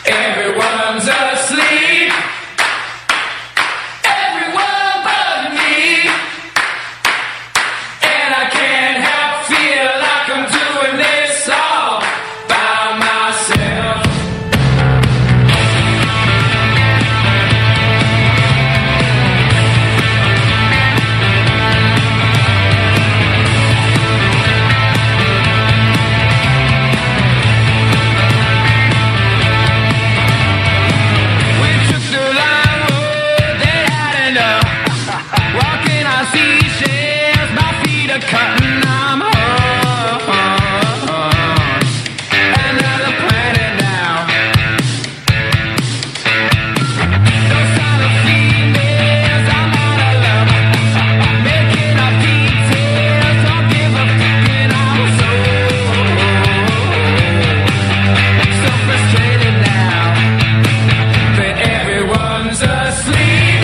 Everyone's asleep. Everyone but me. And I can't help feel like I'm doing this all by myself. Cutting, I'm home. Another planet now. Those kind of females, I'm out of love. Making up details, don't give a fucking. I'm so frustrated now that everyone's asleep.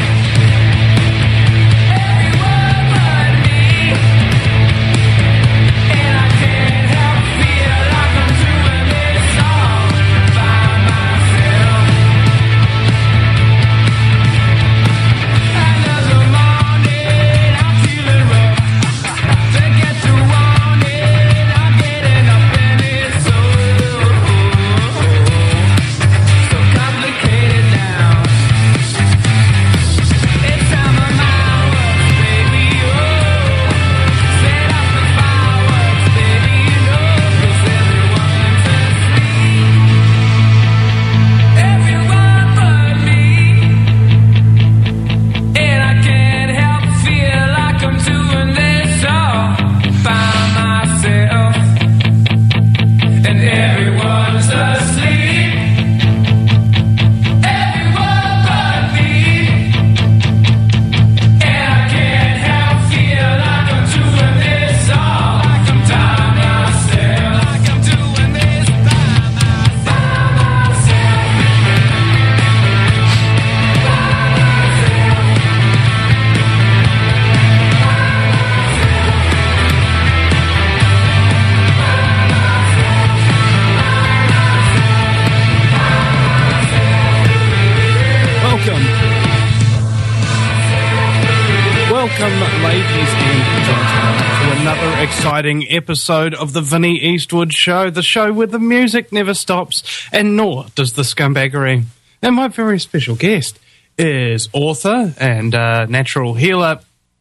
Welcome, ladies and gentlemen, to another exciting episode of the Vinnie Eastwood Show, the show where the music never stops, and nor does the scumbaggery. And my very special guest is author and natural healer,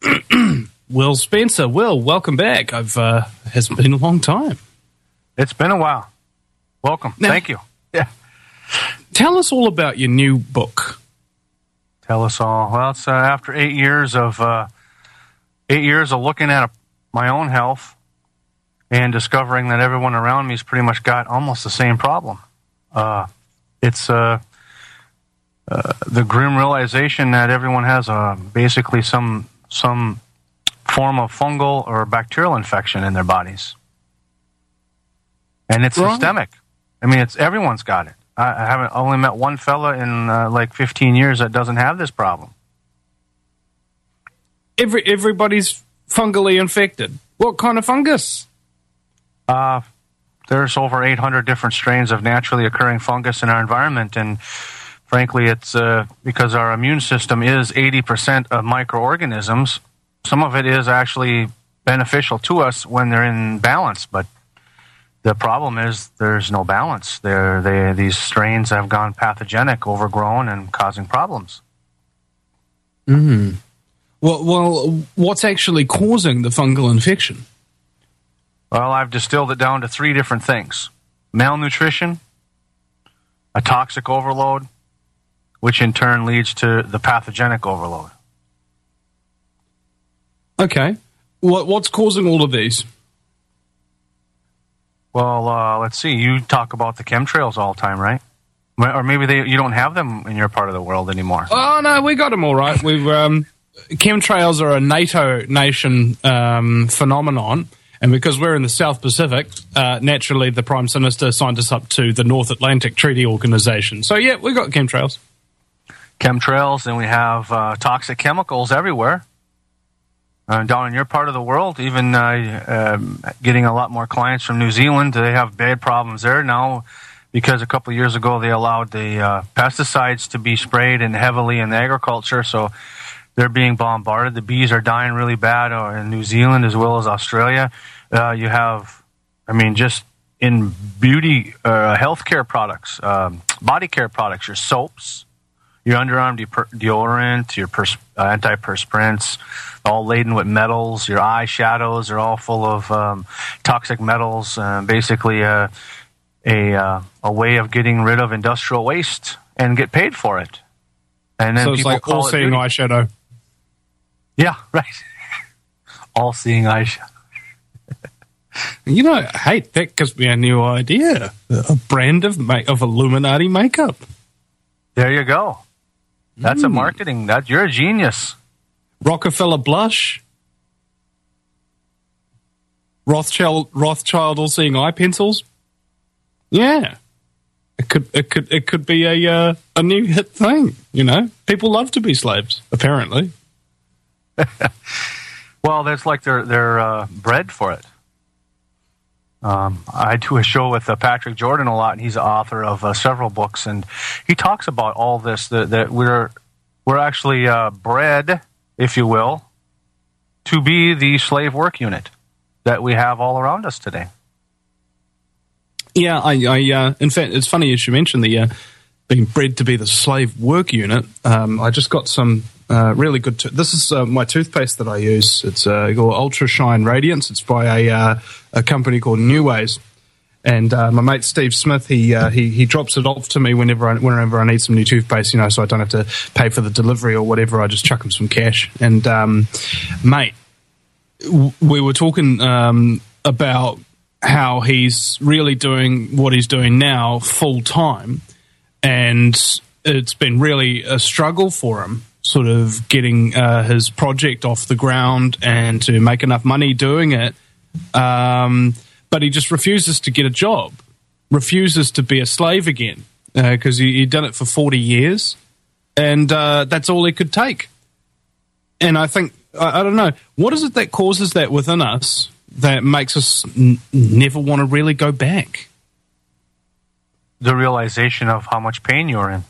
Will Spencer. Will, welcome back. It's been a long time. It's been a while. Welcome. Now, thank you. Yeah. Tell us all about your new book. Tell us all. Well, it's after 8 years of looking at my own health and discovering that everyone around me's pretty much got almost the same problem. It's the grim realization that everyone has basically some form of fungal or bacterial infection in their bodies, and it's systemic. I mean, everyone's got it. I haven't only met one fella in like 15 years that doesn't have this problem. Everybody's fungally infected. What kind of fungus? There's over 800 different strains of naturally occurring fungus in our environment, and frankly, it's because our immune system is 80% of microorganisms. Some of it is actually beneficial to us when they're in balance, but the problem is there's no balance. These strains have gone pathogenic, overgrown, and causing problems. Mm. Well, what's actually causing the fungal infection? Well, I've distilled it down to 3 different things. Malnutrition, a toxic overload, which in turn leads to the pathogenic overload. Okay. What's causing all of these? Well, let's see. You talk about the chemtrails all the time, right? Or maybe you don't have them in your part of the world anymore. Oh, no, we got them all right. Chemtrails are a NATO nation phenomenon, and because we're in the South Pacific, naturally the Prime Minister signed us up to the North Atlantic Treaty Organization. So, yeah, we got chemtrails. Chemtrails, and we have toxic chemicals everywhere. Down in your part of the world, even getting a lot more clients from New Zealand. They have bad problems there now because a couple of years ago they allowed the pesticides to be sprayed in heavily in agriculture, so they're being bombarded. The bees are dying really bad in New Zealand as well as Australia. You have, just in beauty, healthcare products, body care products, your soaps, your underarm deodorant, your antiperspirants, all laden with metals. Your eyeshadows are all full of toxic metals. Basically, a way of getting rid of industrial waste and get paid for it. And then so it's people like call all-seeing eyeshadow. Yeah, right. All-seeing eyeshadow. Hey, that gives me a new idea. A brand of Illuminati makeup. There you go. That's a marketing. You're a genius. Rockefeller blush. Rothschild all-seeing eye pencils. Yeah, it could be a new hit thing. People love to be slaves. Apparently. Well, that's like they're bred for it. I do a show with Patrick Jordan a lot, and he's the author of several books, and he talks about all this that we're actually bred, if you will, to be the slave work unit that we have all around us today. Yeah, in fact, it's funny you should mention the being bred to be the slave work unit. I just got some really good. This is my toothpaste that I use. It's called Ultra Shine Radiance. It's by a company called New Ways, and my mate Steve Smith he drops it off to me whenever I need some new toothpaste. So I don't have to pay for the delivery or whatever. I just chuck him some cash. And mate, we were talking about how he's really doing what he's doing now full time, and it's been really a struggle for him, sort of getting his project off the ground and to make enough money doing it. But he just refuses to get a job, refuses to be a slave again, because he'd done it for 40 years, and that's all he could take. And I think, I don't know, what is it that causes that within us that makes us never want to really go back? The realization of how much pain you're in.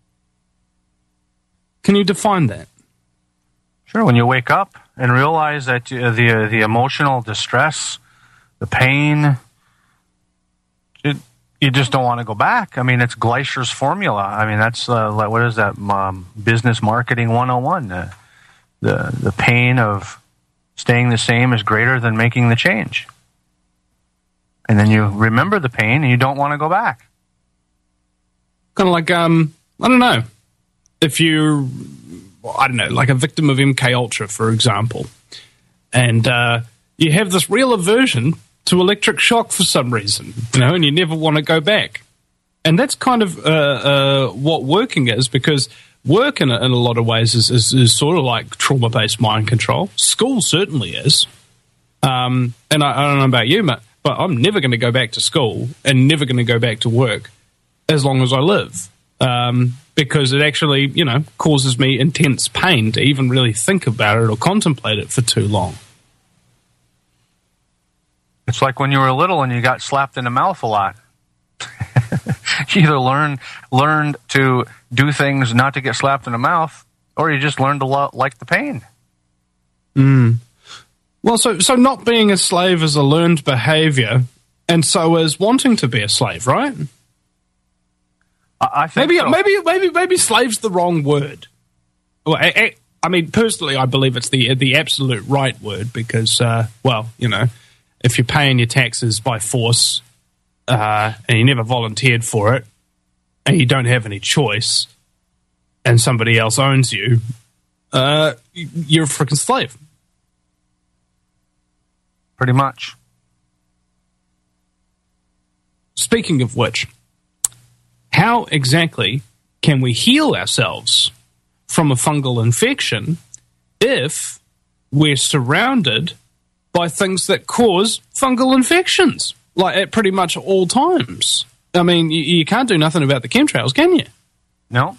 Can you define that? Sure. When you wake up and realize that the emotional distress, the pain, you just don't want to go back. It's Gleischer's formula. That's what is that? Business marketing 101. The pain of staying the same is greater than making the change. And then you remember the pain and you don't want to go back. Kind of like, I don't know, if you're, like a victim of MK Ultra, for example, and you have this real aversion to electric shock for some reason, and you never want to go back. And that's kind of what working is, because work in a lot of ways is sort of like trauma-based mind control. School certainly is. And I don't know about you, but I'm never going to go back to school and never going to go back to work as long as I live. Because it actually, causes me intense pain to even really think about it or contemplate it for too long. It's like when you were little and you got slapped in the mouth a lot. You either learned to do things not to get slapped in the mouth, or you just learned to like the pain. Well, so not being a slave is a learned behavior, and so is wanting to be a slave, right? I think maybe slave's the wrong word. Well, personally, I believe it's the absolute right word, because, if you're paying your taxes by force, and you never volunteered for it, and you don't have any choice, and somebody else owns you, you're a freaking slave. Pretty much. Speaking of which, how exactly can we heal ourselves from a fungal infection if we're surrounded by things that cause fungal infections, like at pretty much all times? You can't do nothing about the chemtrails, can you? No,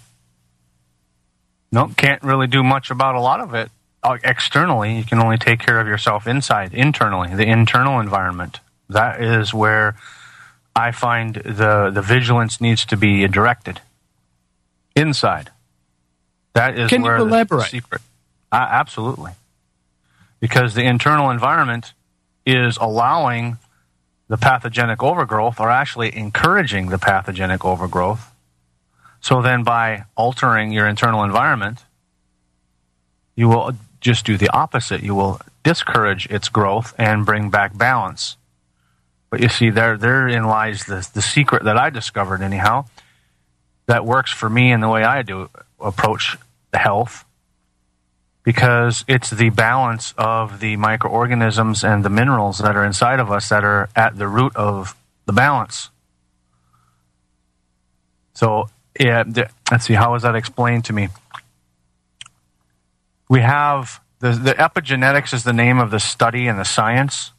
can't really do much about a lot of it. Externally, you can only take care of yourself inside. Internally, the internal environment. That is where I find the vigilance needs to be directed inside. That is Can where you the elaborate? secret. Absolutely. Because the internal environment is allowing the pathogenic overgrowth, or actually encouraging the pathogenic overgrowth. So then by altering your internal environment, you will just do the opposite. You will discourage its growth and bring back balance. But you see, therein lies the secret that I discovered anyhow, that works for me in the way I do approach health, because it's the balance of the microorganisms and the minerals that are inside of us that are at the root of the balance. So, yeah, let's see, how is that explained to me? We have the epigenetics is the name of the study and the science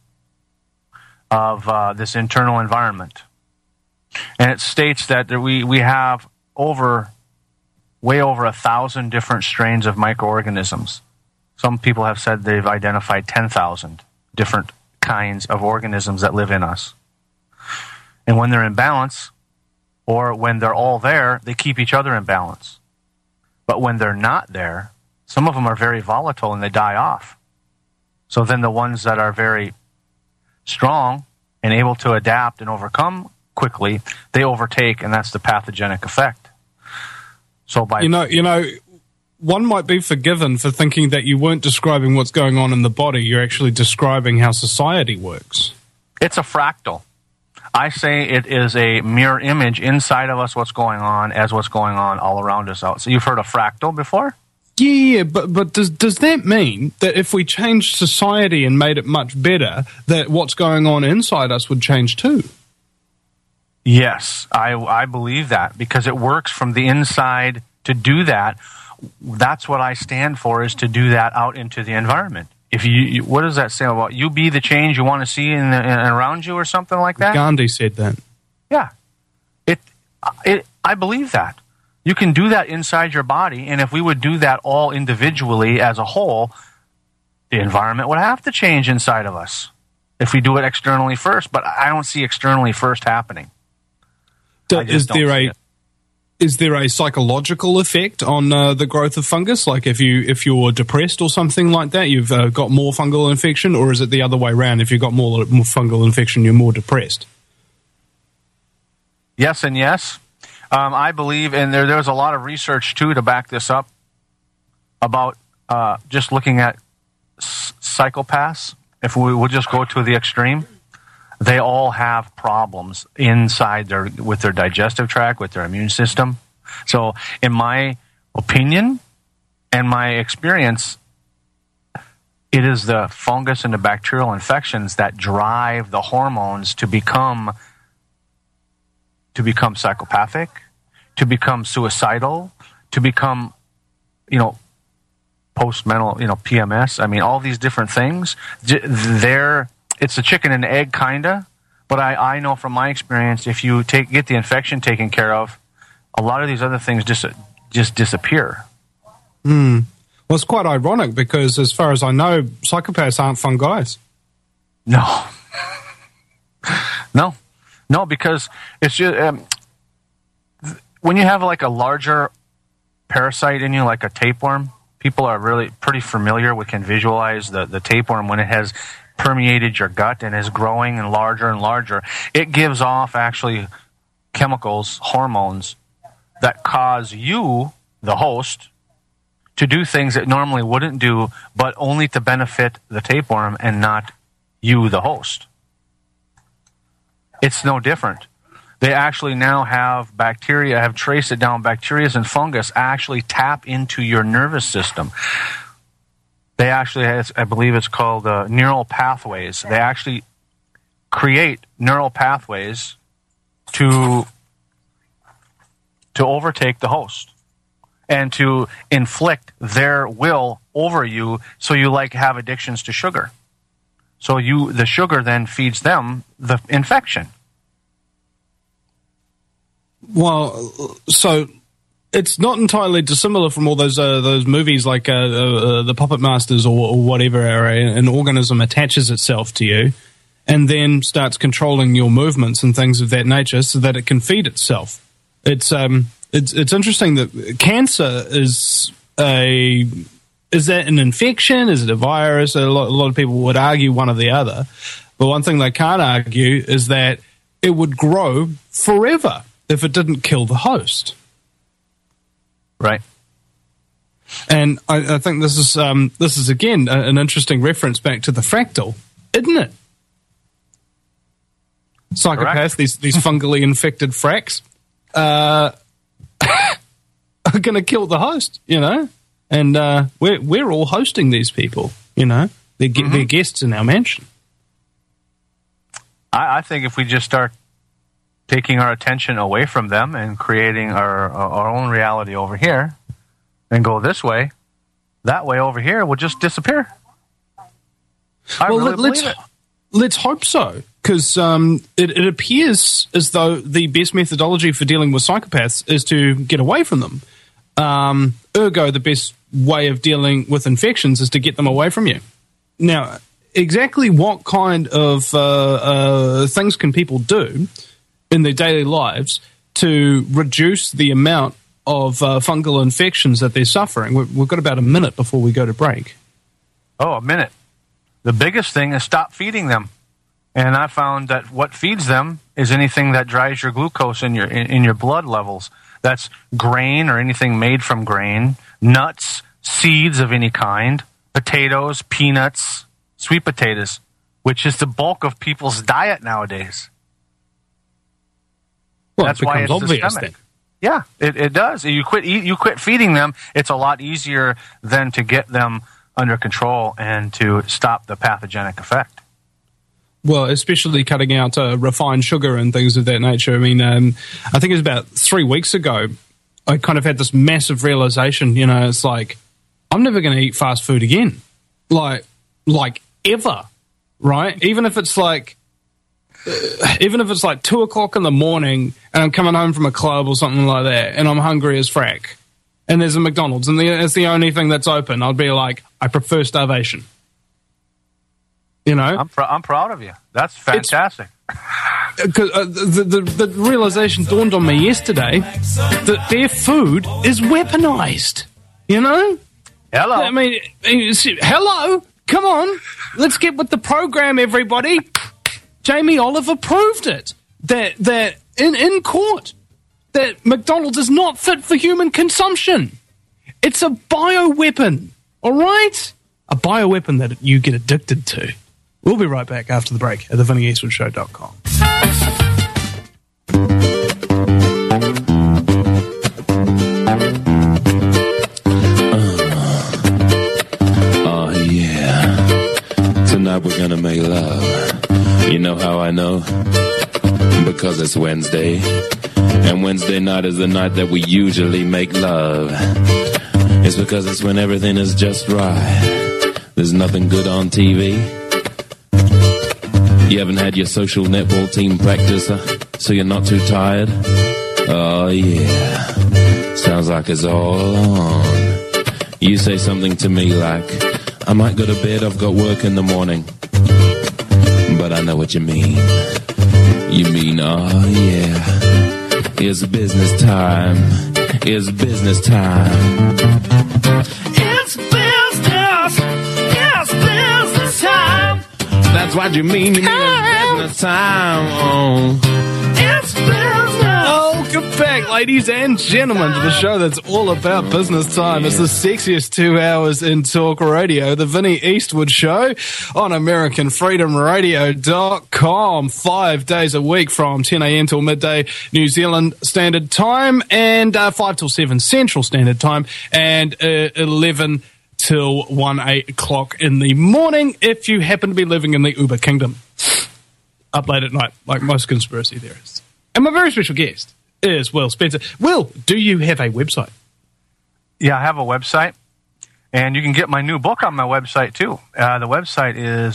of this internal environment. And it states that we have way over 1,000 different strains of microorganisms. Some people have said they've identified 10,000 different kinds of organisms that live in us. And when they're in balance, or when they're all there, they keep each other in balance. But when they're not there, some of them are very volatile and they die off. So then the ones that are very strong and able to adapt and overcome quickly, they overtake, and that's the pathogenic effect. So by one might be forgiven for thinking that you weren't describing what's going on in the body. You're actually describing how society works. It's a fractal. I say it is a mirror image inside of us, what's going on all around us out. So you've heard of fractal before? Yeah, but does that mean that if we changed society and made it much better, that what's going on inside us would change too? Yes, I believe that, because it works from the inside to do that. That's what I stand for, is to do that out into the environment. If you what does that say about you be the change you want to see in around you, or something like that? Gandhi said that. Yeah, I believe that. You can do that inside your body, and if we would do that all individually as a whole, the environment would have to change inside of us if we do it externally first. But I don't see externally first happening. Is there a psychological effect on the growth of fungus? Like if you're depressed or something like that, you've got more fungal infection, or is it the other way around? If you've got more fungal infection, you're more depressed? Yes and yes. I believe, and there's a lot of research too to back this up, about just looking at psychopaths. If we would just go to the extreme, they all have problems inside with their digestive tract, with their immune system. So in my opinion and my experience, it is the fungus and the bacterial infections that drive the hormones to become psychopathic, to become suicidal, to become, post-mental, PMS. I mean, all these different things, it's a chicken and egg, kinda, but I know from my experience, if you get the infection taken care of, a lot of these other things just disappear. Well, it's quite ironic, because as far as I know, psychopaths aren't fun guys. No, because it's just when you have like a larger parasite in you, like a tapeworm. People are really pretty familiar can visualize the tapeworm when it has permeated your gut and is growing and larger. It gives off actually chemicals, hormones that cause you, the host, to do things that normally wouldn't do, but only to benefit the tapeworm and not you, the host. It's no different. They actually now have bacteria, have traced it down, bacteria and fungus actually tap into your nervous system. They actually, I believe it's called neural pathways. They actually create neural pathways to overtake the host and to inflict their will over you, so you have addictions to sugar. So the sugar then feeds them the infection. Well, so it's not entirely dissimilar from all those movies like the Puppet Masters or whatever. An organism attaches itself to you, and then starts controlling your movements and things of that nature so that it can feed itself. It's interesting that cancer is that an infection? Is it a virus? A lot of people would argue one or the other. But one thing they can't argue is that it would grow forever if it didn't kill the host. Right. And I think this is again an interesting reference back to the fractal, isn't it? Psychopaths, these fungally infected fracks, are going to kill the host, you know. And we're all hosting these people, you know. They're guests in our mansion. I think if we just start taking our attention away from them and creating our own reality over here, and go this way, that way over here will just disappear. Let's hope so, because it appears as though the best methodology for dealing with psychopaths is to get away from them. Ergo, the best way of dealing with infections is to get them away from you. Now, exactly what kind of things can people do in their daily lives to reduce the amount of fungal infections that they're suffering? We've got about a minute before we go to break. Oh, a minute. The biggest thing is stop feeding them. And I found that what feeds them is anything that drives your glucose in your blood levels. That's grain or anything made from grain, nuts, seeds of any kind, potatoes, peanuts, sweet potatoes, which is the bulk of people's diet nowadays. Well, that's it why becomes it's obvious systemic. then. Yeah, it does. You quit feeding them, it's a lot easier than to get them under control and to stop the pathogenic effect. Well, especially cutting out refined sugar and things of that nature. I mean, I think it was about 3 weeks ago, I kind of had this massive realization, you know, it's like, I'm never going to eat fast food again. Like ever, right? Even if it's like 2 o'clock in the morning and I'm coming home from a club or something like that and I'm hungry as frack and there's a McDonald's and it's the only thing that's open, I'd be like, I prefer starvation. You know? I'm proud of you. That's fantastic. The realization dawned on me yesterday that their food is weaponized. You know? Hello. I mean, hello? Come on. Let's get with the program, everybody. Jamie Oliver proved it. That in court. That McDonald's is not fit for human consumption. It's a bioweapon. All right? A bioweapon that you get addicted to. We'll be right back after the break at thevinnieeastwoodshow.com. Oh, yeah. Tonight we're gonna make love. You know how I know? Because it's Wednesday. And Wednesday night is the night that we usually make love. It's because it's when everything is just right. There's nothing good on TV. You haven't had your social netball team practice, so you're not too tired? Oh, yeah. Sounds like it's all on. You say something to me like, I might go to bed, I've got work in the morning. But I know what you mean. You mean, oh, yeah. It's business time. It's business time. It's business. It's business time. That's what you mean. You mean it's business time. Oh. It's business. Welcome back, ladies and gentlemen, to the show that's all about business time. It's the sexiest 2 hours in talk radio, the Vinnie Eastwood Show on AmericanFreedomRadio.com, 5 days a week from 10 a.m. till midday New Zealand Standard Time and 5 till 7 Central Standard Time and 11 till 1 o'clock in the morning if you happen to be living in the Uber Kingdom. Up late at night, like most conspiracy theorists. And my very special guest is Will Spencer. Will, do you have a website? Yeah, I have a website, and you can get my new book on my website, too. The website is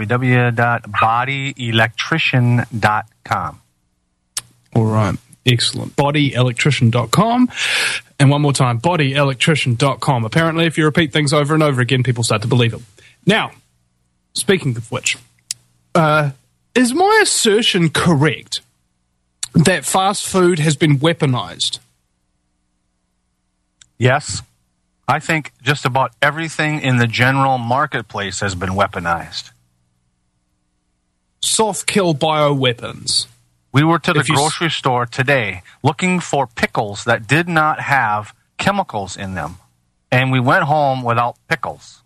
www.bodyelectrician.com. All right. Excellent. Bodyelectrician.com. And one more time, bodyelectrician.com. Apparently, if you repeat things over and over again, people start to believe them. Now, speaking of which, is my assertion correct that fast food has been weaponized? Yes. I think just about everything in the general marketplace has been weaponized. Soft kill bioweapons. We were to the If you grocery store today looking for pickles that did not have chemicals in them, and we went home without pickles.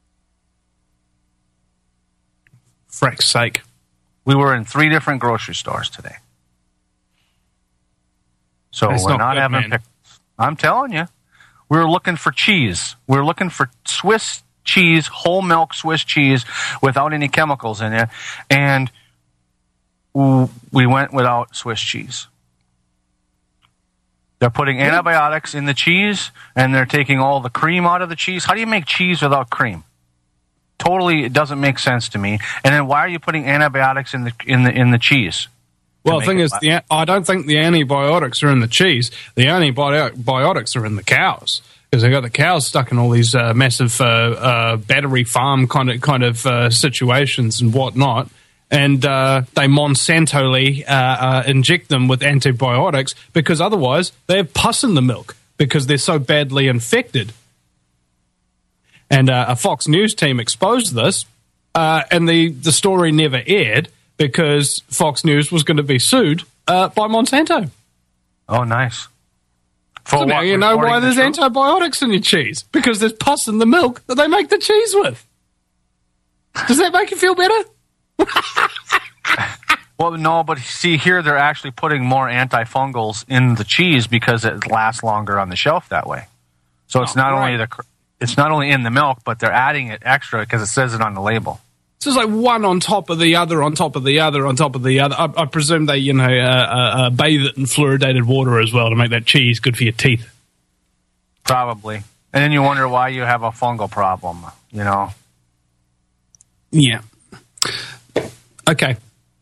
Frack's sake. We were in 3 different grocery stores today. So That's we're not not good, having man. pickles. I'm telling you. We were looking for cheese. We were looking for Swiss cheese, whole milk Swiss cheese without any chemicals in it. And we went without Swiss cheese. They're putting antibiotics in the cheese, and they're taking all the cream out of the cheese. How do you make cheese without cream? Totally, it doesn't make sense to me. And then why are you putting antibiotics in the cheese? Well, the thing is, I don't think the antibiotics are in the cheese. The antibiotics are in the cows, because they got the cows stuck in all these massive battery farm kind of situations and whatnot, and they Monsanto-ly inject them with antibiotics because otherwise they have pus in the milk because they're so badly infected. And a Fox News team exposed this, and the story never aired, because Fox News was going to be sued by Monsanto. Oh, nice. So now you know why there's antibiotics in your cheese. Because there's pus in the milk that they make the cheese with. Does that make you feel better? Well, no, but see, here they're actually putting more antifungals in the cheese because it lasts longer on the shelf that way. So it's it's not only in the milk, but they're adding it extra because it says it on the label. So it's like one on top of the other, on top of the other, on top of the other. I presume they, bathe it in fluoridated water as well to make that cheese good for your teeth. Probably. And then you wonder why you have a fungal problem, Yeah. Okay.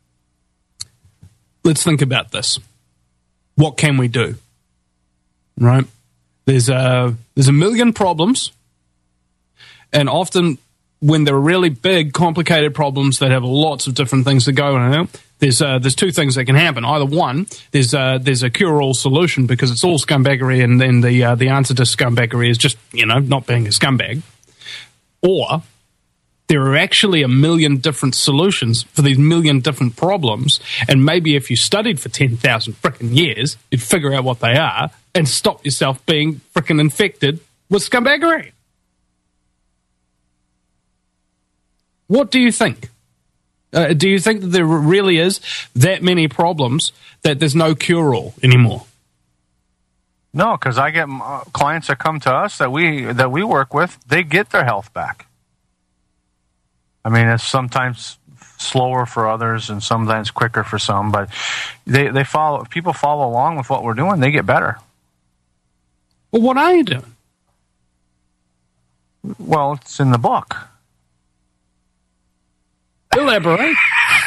Let's think about this. What can we do? Right? There's a million problems, and often when there are really big, complicated problems that have lots of different things that go on, there's 2 things that can happen. Either one, there's a cure-all solution because it's all scumbaggery, and then the answer to scumbaggery is just not being a scumbag, or there are actually a million different solutions for these million different problems, and maybe if you studied for 10,000 frickin' years, you'd figure out what they are and stop yourself being frickin' infected with scumbaggery. What do you think? Do you think that there really is that many problems that there's no cure-all anymore? No, because I get clients that come to us that we work with, they get their health back. I mean, it's sometimes slower for others and sometimes quicker for some, but they follow. If people follow along with what we're doing, they get better. Well, what are you doing? Well, it's in the book. Elaborate.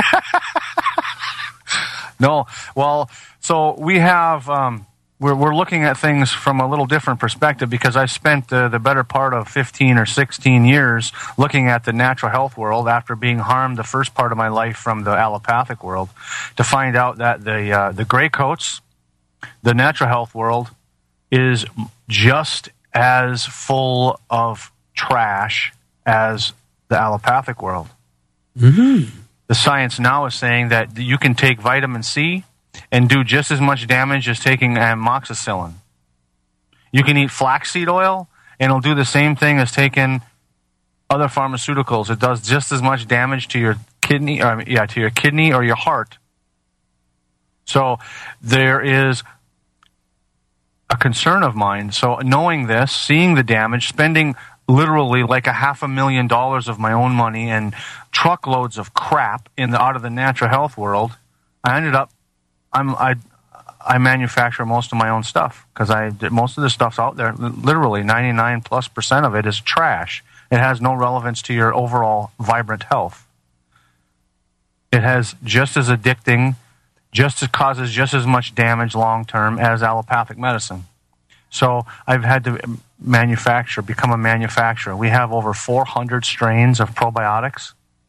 No, well, so we have. We're looking at things from a little different perspective because I spent the better part of 15 or 16 years looking at the natural health world after being harmed the first part of my life from the allopathic world to find out that the gray coats, the natural health world, is just as full of trash as the allopathic world. Mm-hmm. The science now is saying that you can take vitamin C and do just as much damage as taking amoxicillin. You can eat flaxseed oil, and it'll do the same thing as taking other pharmaceuticals. It does just as much damage to your kidney, to your kidney or your heart. So there is a concern of mine. So knowing this, seeing the damage, spending literally like $500,000 of my own money and truckloads of crap out of the natural health world, I ended up. I manufacture most of my own stuff because most of the stuff's out there. Literally 99+% of it is trash. It has no relevance to your overall vibrant health. It has just as addicting, causes just as much damage long term as allopathic medicine. So I've had to become a manufacturer. We have over 400 strains of probiotics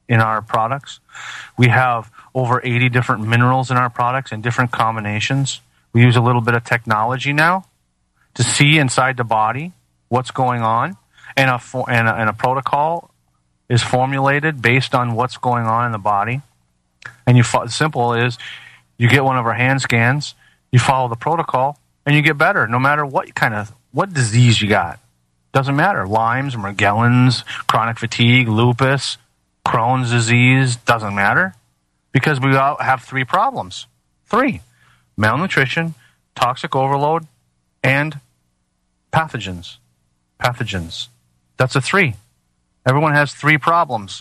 in our products. We have over 80 different minerals in our products in different combinations. We use a little bit of technology now to see inside the body what's going on, and a protocol is formulated based on what's going on in the body. And simple is, you get one of our hand scans, you follow the protocol, and you get better, no matter what disease you got. Doesn't matter. Lyme's, Morgellons, chronic fatigue, lupus, Crohn's disease, doesn't matter. Because we all have 3 problems. 3. Malnutrition, toxic overload, and pathogens. That's a 3. Everyone has 3 problems.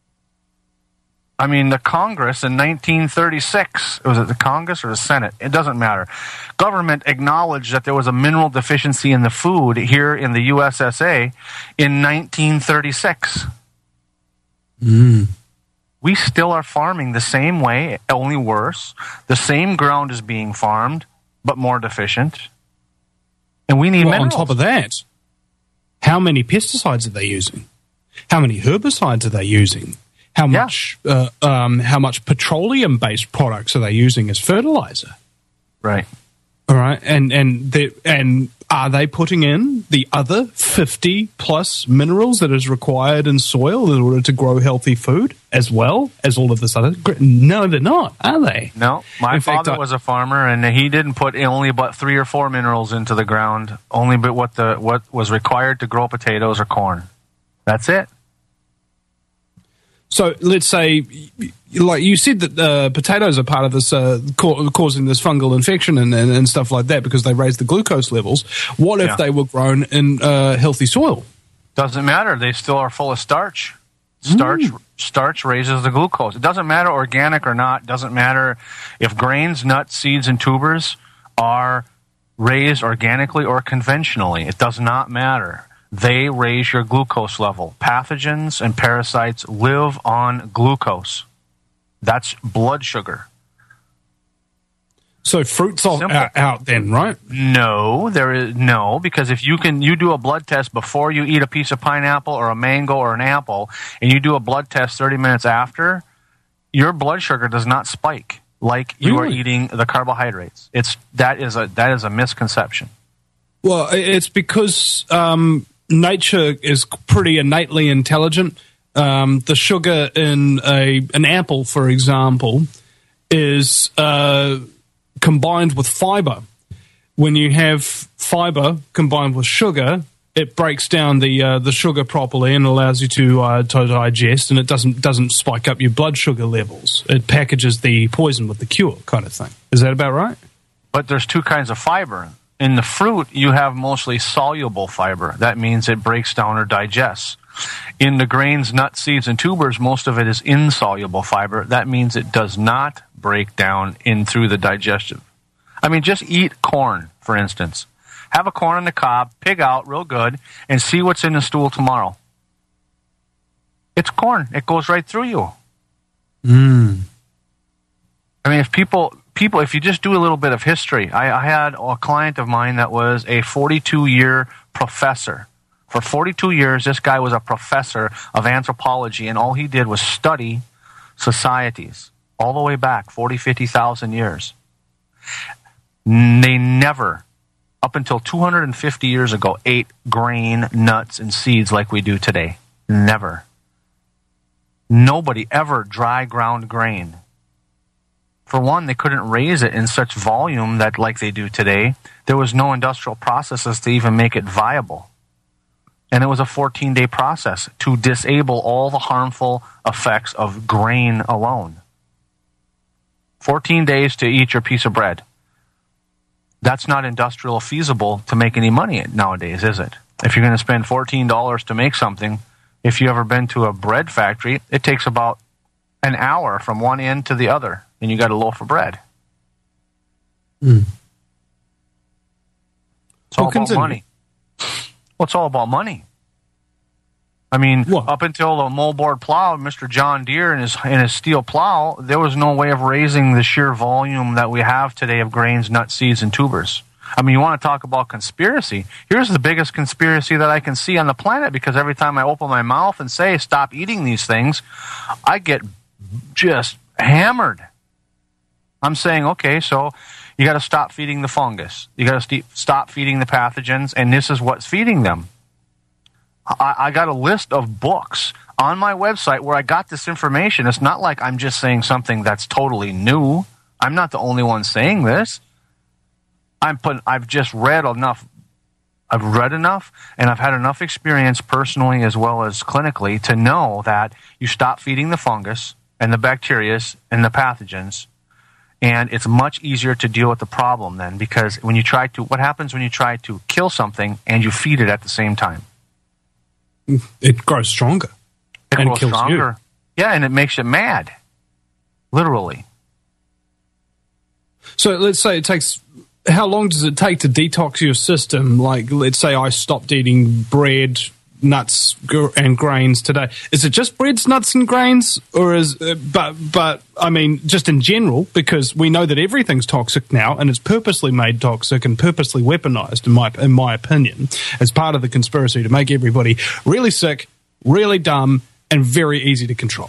I mean, the Congress in 1936, was it the Congress or the Senate? It doesn't matter. Government acknowledged that there was a mineral deficiency in the food here in the USSA in 1936. We still are farming the same way, only worse. The same ground is being farmed, but more deficient. And we need minerals. On top of that, how many pesticides are they using? How many herbicides are they using? How much petroleum-based products are they using as fertilizer? Right. All right, and are they putting in the other 50 plus minerals that is required in soil in order to grow healthy food, as well as all of this other? No, they're not, are they? No, my father was a farmer, and he didn't put only but 3 or 4 minerals into the ground, only but what was required to grow potatoes or corn. That's it. So let's say, like you said, that potatoes are part of this causing this fungal infection and stuff like that because they raise the glucose levels. What if they were grown in healthy soil? Doesn't matter. They still are full of starch. Starch raises the glucose. It doesn't matter organic or not. It doesn't matter if grains, nuts, seeds, and tubers are raised organically or conventionally. It does not matter. They raise your glucose level. Pathogens and parasites live on glucose. That's blood sugar. So fruits are out then, right? No, because if you do a blood test before you eat a piece of pineapple or a mango or an apple, and you do a blood test 30 minutes after, your blood sugar does not spike like you are eating the carbohydrates. That is a misconception. Well, it's because nature is pretty innately intelligent. The sugar in an apple, for example, is combined with fiber. When you have fiber combined with sugar, it breaks down the sugar properly and allows you to digest, and it doesn't spike up your blood sugar levels. It packages the poison with the cure, kind of thing. Is that about right? But there's 2 kinds of fiber. In the fruit, you have mostly soluble fiber. That means it breaks down or digests. In the grains, nuts, seeds, and tubers, most of it is insoluble fiber. That means it does not break down in through the digestive. I mean, just eat corn, for instance. Have a corn on the cob, pig out real good, and see what's in the stool tomorrow. It's corn. It goes right through you. I mean, if you just do a little bit of history, I had a client of mine that was a 42-year professor. For 42 years, this guy was a professor of anthropology, and all he did was study societies all the way back 40, 50,000 years. They never, up until 250 years ago, ate grain, nuts, and seeds like we do today. Never. Nobody ever dry ground grain. For one, they couldn't raise it in such volume that like they do today. There was no industrial processes to even make it viable. And it was a 14-day process to disable all the harmful effects of grain alone. 14 days to eat your piece of bread. That's not industrial feasible to make any money nowadays, is it? If you're going to spend $14 to make something, if you've ever been to a bread factory, it takes about an hour from one end to the other, and you got a loaf of bread. It's all about money. Well, it's all about money. I mean, up until the moldboard plow, Mr. John Deere and his steel plow, there was no way of raising the sheer volume that we have today of grains, nuts, seeds, and tubers. I mean, you want to talk about conspiracy? Here's the biggest conspiracy that I can see on the planet, because every time I open my mouth and say, stop eating these things, I get just hammered. I'm saying, okay, so you got to stop feeding the fungus. You got to stop feeding the pathogens, and this is what's feeding them. I got a list of books on my website where I got this information. It's not like I'm just saying something that's totally new. I'm not the only one saying this. I've just read enough. I've read enough, and I've had enough experience personally as well as clinically to know that you stop feeding the fungus and the bacteria and the pathogens, and it's much easier to deal with the problem then, because what happens when you try to kill something and you feed it at the same time? It grows stronger. It and grows kills stronger. You. Yeah, and it makes it mad. Literally. So let's say it takes... How long does it take to detox your system? Like, let's say I stopped eating bread, nuts, and grains today. Is it just breads, nuts, and grains, or is? But I mean, just in general, because we know that everything's toxic now, and it's purposely made toxic and purposely weaponized, in my opinion, as part of the conspiracy to make everybody really sick, really dumb, and very easy to control.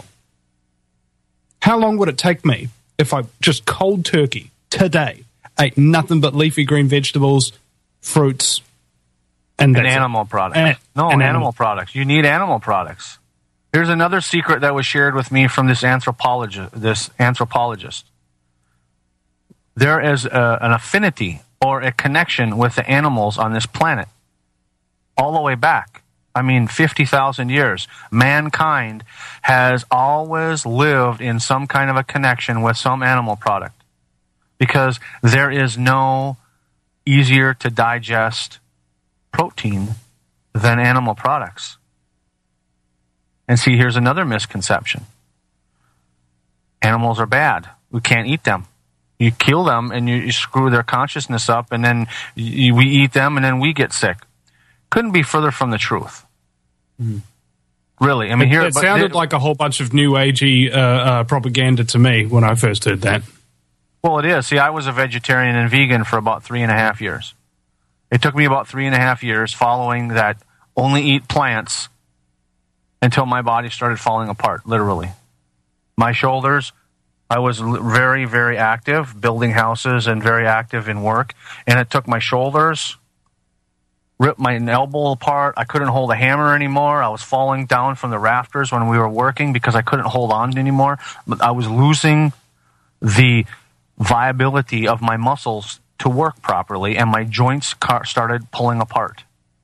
How long would it take me if I just cold turkey today ate nothing but leafy green vegetables, fruits, and animal products? Animal products. You need animal products. Here's another secret that was shared with me from this anthropologist. There is an affinity or a connection with the animals on this planet all the way back. I mean, 50,000 years. Mankind has always lived in some kind of a connection with some animal product, because there is no easier to digest protein than animal products. And see, here's another misconception. Animals are bad. We can't eat them. You kill them and you screw their consciousness up, and then we eat them and then we get sick. Couldn't be further from the truth. Really. I mean, it sounded like a whole bunch of new agey propaganda to me when I first heard that. Well, it is. See, I was a vegetarian and vegan for about 3.5 years. It took me about 3.5 years following that, only eat plants, until my body started falling apart, literally. My shoulders, I was very, very active, building houses and very active in work, and it took my shoulders, ripped my elbow apart. I couldn't hold a hammer anymore. I was falling down from the rafters when we were working because I couldn't hold on anymore. I was losing the viability of my muscles to work properly, and my joints started pulling apart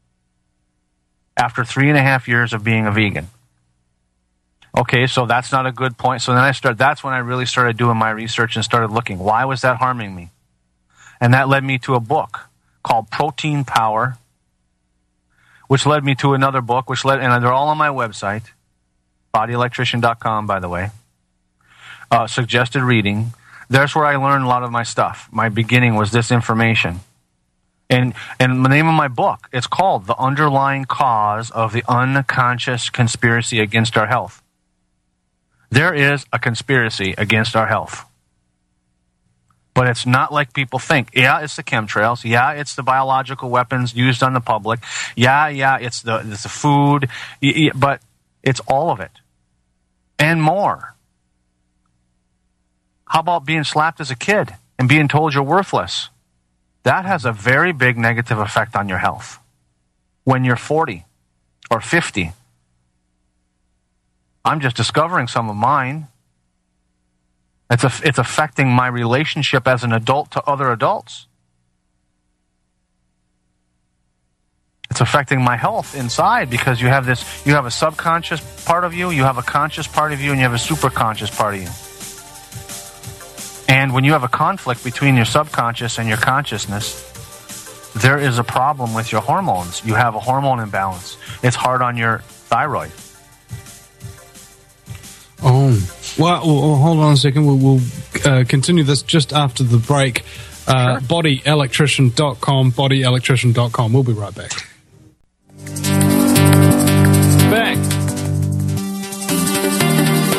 after 3.5 years of being a vegan. Okay, so that's not a good point. So then that's when I really started doing my research and started looking, why was that harming me? And that led me to a book called Protein Power, which led me to another book, and they're all on my website, bodyelectrician.com, by the way. Suggested reading. That's where I learned a lot of my stuff. My beginning was this information. And the name of my book, it's called The Underlying Cause of the Unconscious Conspiracy Against Our Health. There is a conspiracy against our health. But it's not like people think. Yeah, it's the chemtrails. Yeah, it's the biological weapons used on the public. Yeah, it's the food. But it's all of it. And more. How about being slapped as a kid and being told you're worthless? That has a very big negative effect on your health. When you're 40 or 50. I'm just discovering some of mine. It's affecting my relationship as an adult to other adults. It's affecting my health inside, because you have a subconscious part of you, you have a conscious part of you, and you have a superconscious part of you. And when you have a conflict between your subconscious and your consciousness, there is a problem with your hormones. You have a hormone imbalance. It's hard on your thyroid. Oh, well, hold on a second. We'll continue this just after the break. Sure. Bodyelectrician.com, bodyelectrician.com. We'll be right back.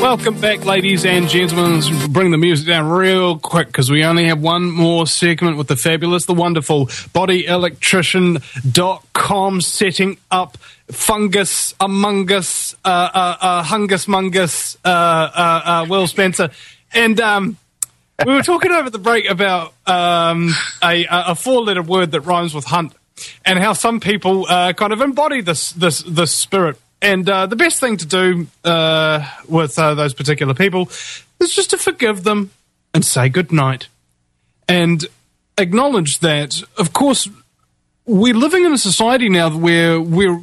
Welcome back, ladies and gentlemen. Let's bring the music down real quick because we only have one more segment with the fabulous, the wonderful bodyelectrician.com setting up Fungus Among Us, Hungus Mungus, Will Spencer. And we were talking over the break about a four-letter word that rhymes with hunt and how some people kind of embody this spirit. And the best thing to do with those particular people is just to forgive them and say goodnight. And acknowledge that, of course, we're living in a society now where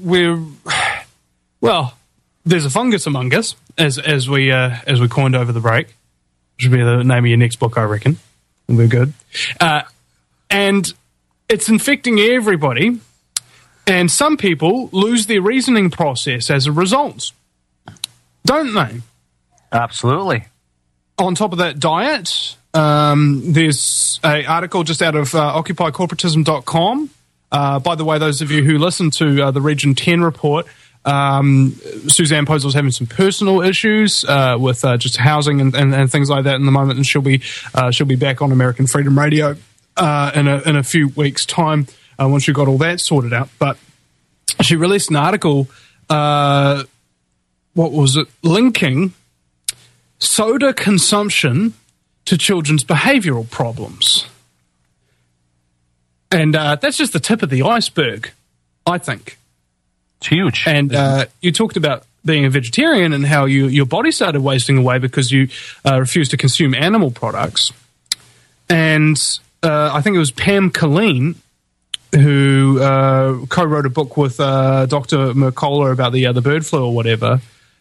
well, there's a fungus among us, as we coined over the break. Which would be the name of your next book, I reckon. We're good. And it's infecting everybody. And some people lose their reasoning process as a result, don't they? Absolutely. On top of that, diet. There's an article just out of OccupyCorporatism.com. By the way, those of you who listen to the Region 10 report, Suzanne Posel having some personal issues with just housing and things like that in the moment, and she'll be back on American Freedom Radio in a few weeks' time. Once you got all that sorted out. But she released an article, linking soda consumption to children's behavioural problems. And that's just the tip of the iceberg, I think. It's huge. And you talked about being a vegetarian and how your body started wasting away because you refused to consume animal products. And I think it was Pam Colleen who co-wrote a book with Dr. Mercola about the bird flu or whatever,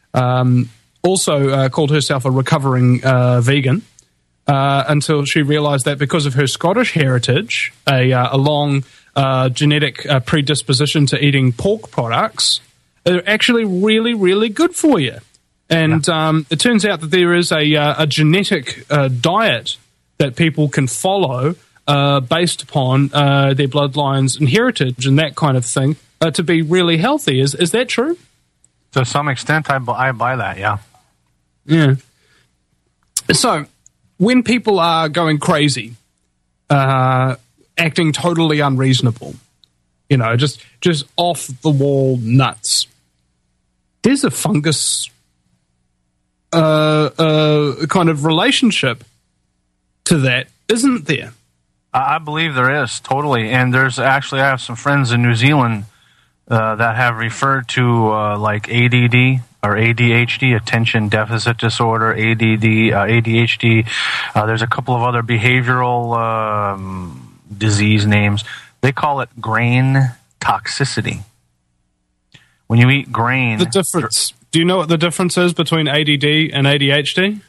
also called herself a recovering vegan until she realized that because of her Scottish heritage, a long genetic predisposition to eating pork products, are actually really, really good for you. And it turns out that there is a genetic diet that people can follow based upon their bloodlines and heritage and that kind of thing to be really healthy. Is that true? To some extent, I buy that, yeah. Yeah. So, when people are going crazy, acting totally unreasonable, just off-the-wall nuts, there's a fungus kind of relationship to that, isn't there? I believe there is, totally. And I have some friends in New Zealand that have referred to like ADD or ADHD, attention deficit disorder, ADD, ADHD. There's a couple of other behavioral disease names. They call it grain toxicity. When you eat grain... The difference. Do you know what the difference is between ADD and ADHD?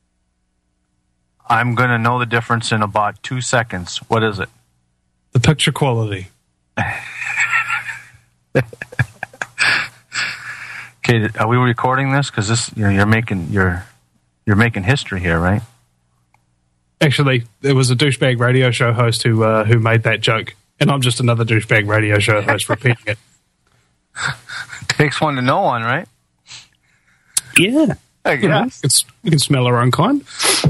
I'm going to know the difference in about 2 seconds. What is it? The picture quality. Okay, are we recording this? Because this, you're making history here, right? Actually, there was a douchebag radio show host who made that joke, and I'm just another douchebag radio show host repeating it. Takes one to know one, right? Yeah. I guess. You can smell our own kind.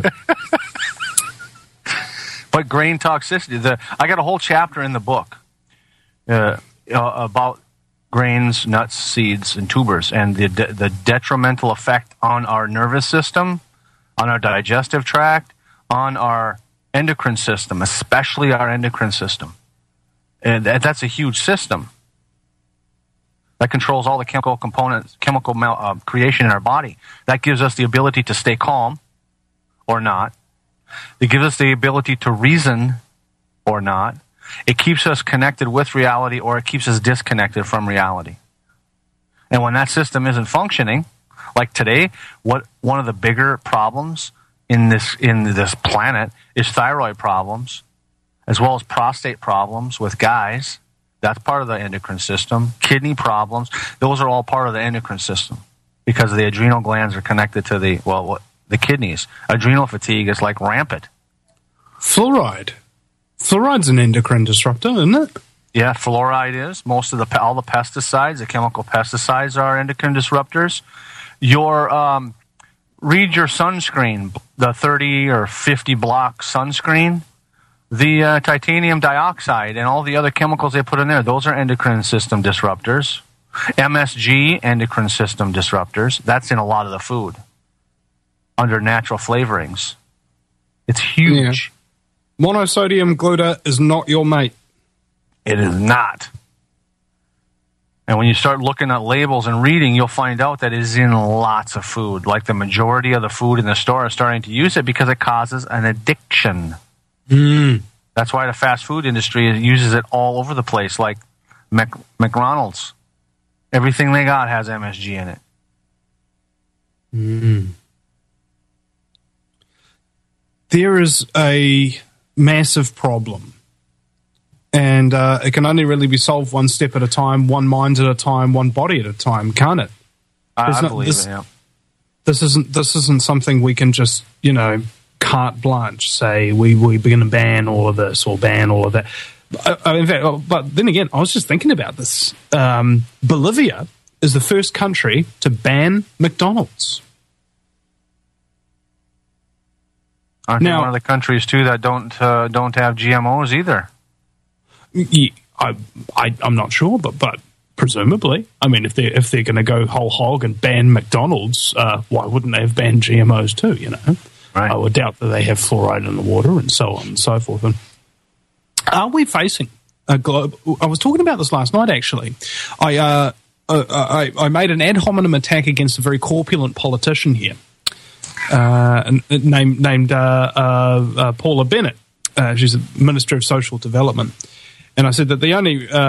But grain toxicity, I got a whole chapter in the book about grains, nuts, seeds, and tubers, and the detrimental effect on our nervous system, on our digestive tract, on our endocrine system, especially our endocrine system. And that's a huge system that controls all the chemical components, creation in our body. That gives us the ability to stay calm or not. It gives us the ability to reason or not. It keeps us connected with reality, or it keeps us disconnected from reality. And when that system isn't functioning, like today, one of the bigger problems in this planet is thyroid problems, as well as prostate problems with guys. That's part of the endocrine system. Kidney problems, those are all part of the endocrine system because the adrenal glands are connected to the kidneys. Adrenal fatigue is like rampant. Fluoride. Fluoride's an endocrine disruptor, isn't it? Yeah, fluoride is. Most of all the pesticides, the chemical pesticides are endocrine disruptors. Your read your sunscreen, the 30 or 50 block sunscreen, the titanium dioxide and all the other chemicals they put in there, those are endocrine system disruptors. MSG, endocrine system disruptors. That's in a lot of the food under natural flavorings. It's huge. Yeah. Monosodium glutamate is not your mate. It is not. And when you start looking at labels and reading, you'll find out that it is in lots of food. Like the majority of the food in the store are starting to use it because it causes an addiction. That's why the fast food industry uses it all over the place, like McDonald's. Everything they got has MSG in it. There is a massive problem. And it can only really be solved one step at a time, one mind at a time, one body at a time, can't it? I believe it, yeah. This isn't something we can just, carte blanche say we're going to ban all of this or ban all of that. In fact, but then again, I was just thinking about this. Bolivia is the first country to ban McDonald's. Aren't they one of the countries too that don't have GMOs either? Yeah, I'm not sure, but presumably, I mean, if they're going to go whole hog and ban McDonald's, why wouldn't they have banned GMOs too? Right. I would doubt that they have fluoride in the water and so on and so forth. And are we facing a globe? I was talking about this last night. Actually, I made an ad hominem attack against a very corpulent politician here, named Paula Bennett. She's a Minister of Social Development. And I said that the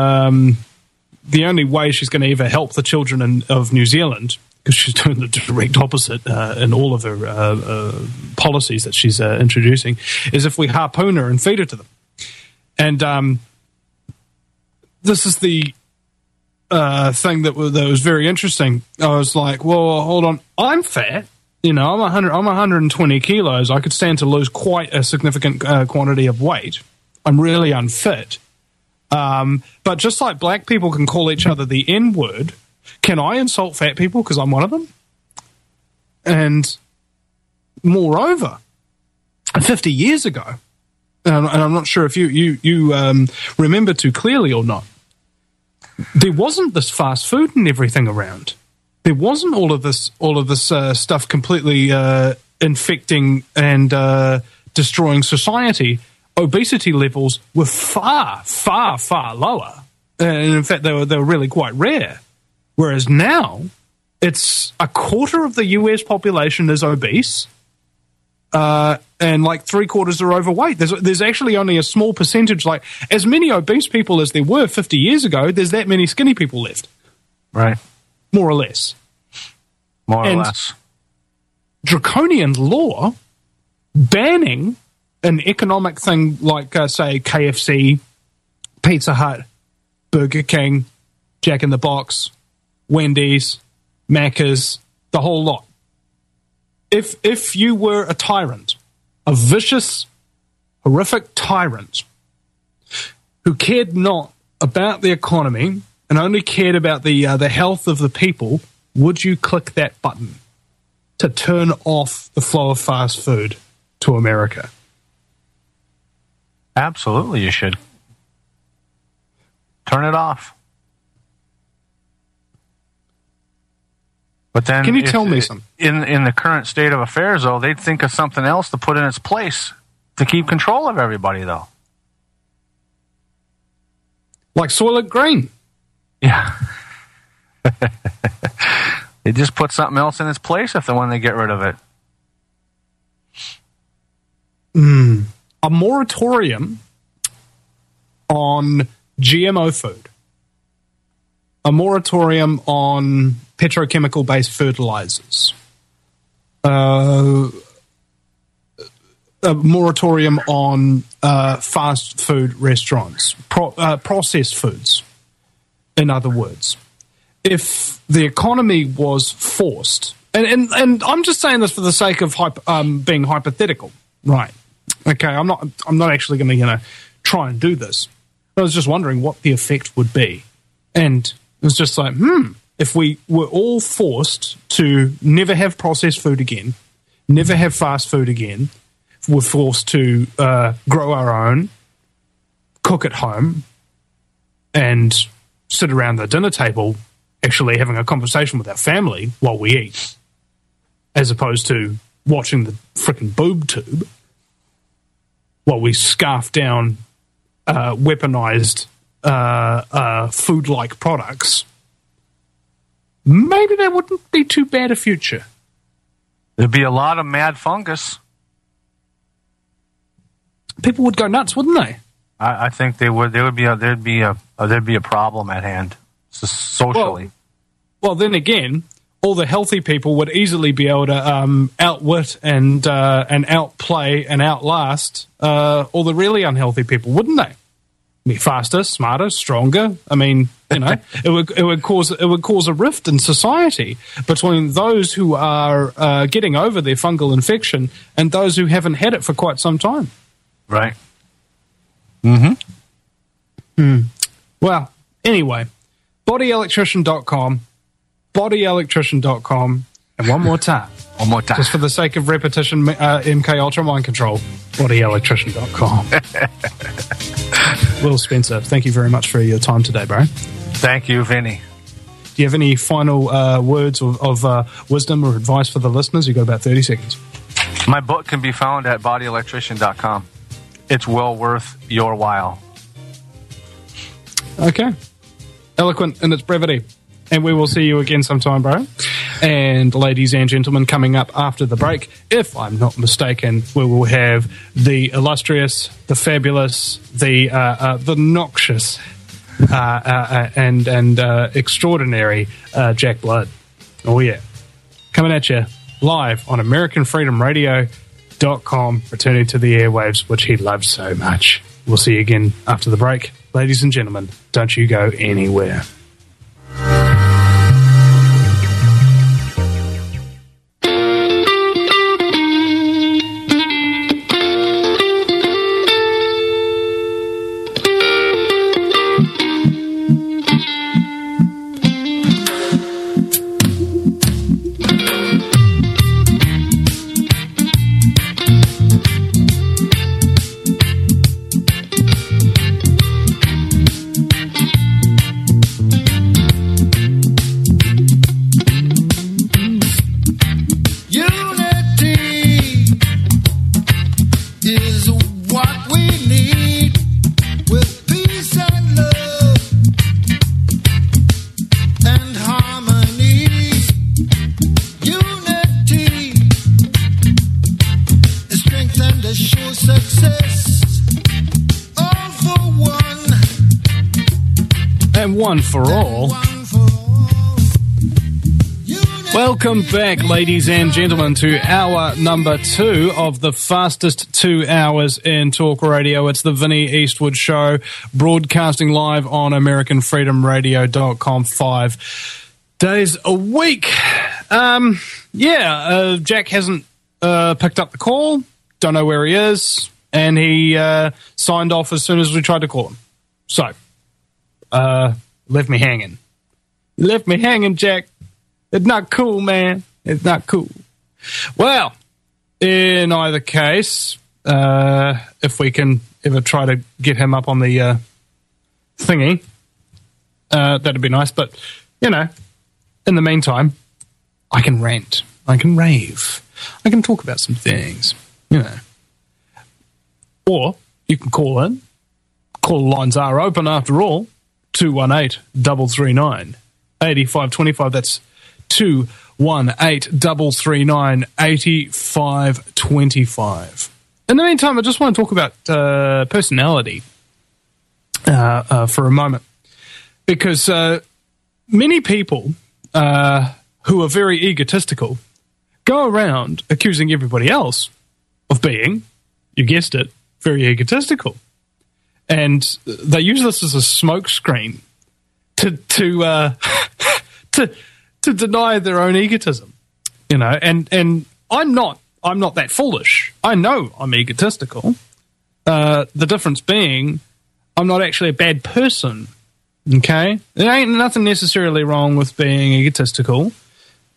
only way she's going to ever help the children of New Zealand, because she's doing the direct opposite in all of her policies that she's introducing, is if we harpoon her and feed her to them. And this is the thing that was very interesting. I was like, well, hold on, I'm fat. I'm 120 kilos. I could stand to lose quite a significant quantity of weight. I'm really unfit. But just like black people can call each other the N-word, can I insult fat people because I'm one of them? And moreover, 50 years ago, and I'm not sure if you remember too clearly or not, there wasn't this fast food and everything around. There wasn't all of this stuff completely infecting and destroying society. Obesity levels were far, far, far lower. And in fact, they were really quite rare. Whereas now, it's a quarter of the US population is obese, and like 3/4 are overweight. There's actually only a small percentage, like as many obese people as there were 50 years ago, there's that many skinny people left. Right. More or less. More or less. Draconian law banning an economic thing like, say, KFC, Pizza Hut, Burger King, Jack in the Box, Wendy's, Macca's, the whole lot. If you were a tyrant, a vicious, horrific tyrant who cared not about the economy and only cared about the health of the people, would you click that button to turn off the flow of fast food to America? Absolutely, you should. Turn it off. But then, can you tell me something? In the current state of affairs, though, they'd think of something else to put in its place to keep control of everybody, though. Like Soylent Green. Yeah. They just put something else in its place when they get rid of it. A moratorium on GMO food. A moratorium on petrochemical-based fertilizers. A moratorium on fast food restaurants. Processed foods, in other words. If the economy was forced, and I'm just saying this for the sake of being hypothetical, right? Okay, I'm not actually going to try and do this. I was just wondering what the effect would be, and it was just like, if we were all forced to never have processed food again, never have fast food again. We're forced to grow our own, cook at home, and sit around the dinner table actually having a conversation with our family while we eat, as opposed to watching the frickin' boob tube while we scarf down weaponized food-like products. Maybe that wouldn't be too bad a future. There'd be a lot of mad fungus. People would go nuts, wouldn't they? I think they would. There'd be a problem at hand, socially. Well, then again, all the healthy people would easily be able to outwit and outplay and outlast all the really unhealthy people, wouldn't they? Be faster, smarter, stronger. I mean, you know, it would cause a rift in society between those who are getting over their fungal infection and those who haven't had it for quite some time. Right. Well, anyway, bodyelectrician.com, bodyelectrician.com, and one more time, just for the sake of repetition, MK Ultra Mind Control, bodyelectrician.com. Will Spencer, thank you very much for your time today, bro. Thank you, Vinny. Do you have any final words of wisdom or advice for the listeners? You've got about 30 seconds. My book can be found at bodyelectrician.com. It's well worth your while. Okay. Eloquent in its brevity. And we will see you again sometime, bro. And ladies and gentlemen, coming up after the break, if I'm not mistaken, we will have the illustrious, the fabulous, the noxious, and extraordinary Jack Blood. Oh, yeah. Coming at you live on AmericanFreedomRadio.com, returning to the airwaves, which he loves so much. We'll see you again after the break. Ladies and gentlemen, don't you go anywhere. One for all. Welcome back, ladies and gentlemen, to hour number 2 of the fastest 2 hours in talk radio. It's the Vinny Eastwood Show, broadcasting live on AmericanFreedomRadio.com 5 days a week. Jack hasn't picked up the call. Don't know where he is, and he signed off as soon as we tried to call him. So, left me hanging. You left me hanging, Jack. It's not cool, man. It's not cool. Well, in either case, if we can ever try to get him up on the thingy, that'd be nice. But, you know, in the meantime, I can rant. I can rave. I can talk about some things, you know. Or you can call in. Call lines are open after all. 218-339-8525. That's 218-339-8525. In the meantime, I just want to talk about personality for a moment. Because many people who are very egotistical go around accusing everybody else of being, you guessed it, very egotistical. And they use this as a smokescreen to deny their own egotism, you know. And I'm not that foolish. I know I'm egotistical. The difference being, I'm not actually a bad person. Okay, there ain't nothing necessarily wrong with being egotistical.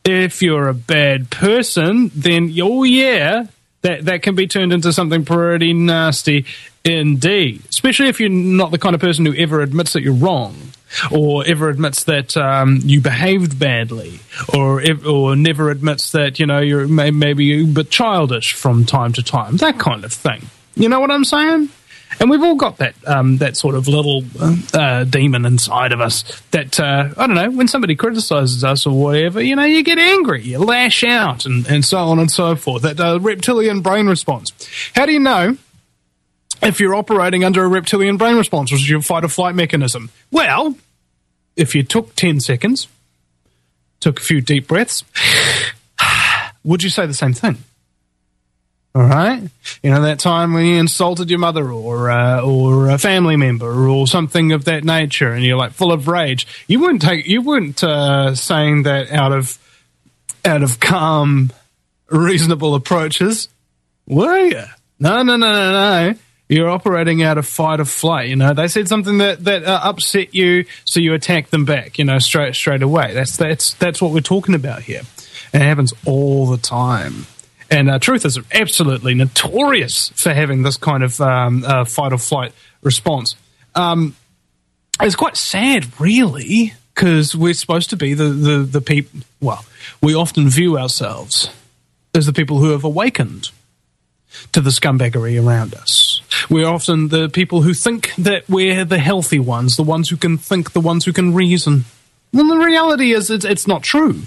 If you're a bad person, then, oh yeah, that can be turned into something pretty nasty indeed. Especially if you're not the kind of person who ever admits that you're wrong, or ever admits that you behaved badly, or never admits that, you're maybe a bit childish from time to time, that kind of thing. You know what I'm saying? And we've all got that sort of little demon inside of us that, I don't know, when somebody criticizes us or whatever, you get angry, you lash out, and so on and so forth. That reptilian brain response. How do you know if you're operating under a reptilian brain response, which is your fight-or-flight mechanism? Well, if you took 10 seconds, took a few deep breaths, would you say the same thing? All right, that time when you insulted your mother or a family member or something of that nature, and you're like full of rage. You weren't saying that out of calm, reasonable approaches, were you? No. You're operating out of fight or flight. They said something that upset you, so you attack them back. Straight away. That's what we're talking about here. And it happens all the time. And Truth is absolutely notorious for having this kind of fight or flight response. It's quite sad, really, because we're supposed to be the people. Well, we often view ourselves as the people who have awakened to the scumbaggery around us. We're often the people who think that we're the healthy ones, the ones who can think, the ones who can reason. Well, the reality is it's not true.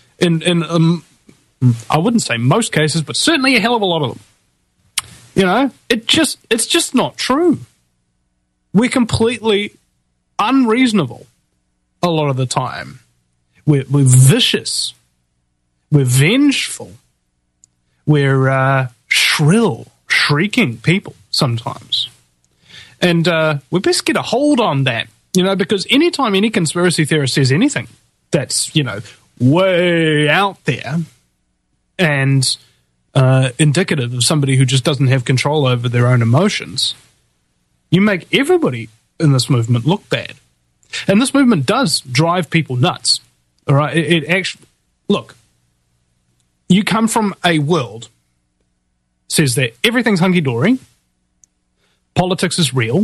I wouldn't say most cases, but certainly a hell of a lot of them. It's just not true. We're completely unreasonable a lot of the time. We're vicious. We're vengeful. We're shrill, shrieking people sometimes. And we best get a hold on that, because anytime any conspiracy theorist says anything that's, way out there, and indicative of somebody who just doesn't have control over their own emotions, you make everybody in this movement look bad. And this movement does drive people nuts. All right? It actually... Look, you come from a world that says that everything's hunky-dory, politics is real,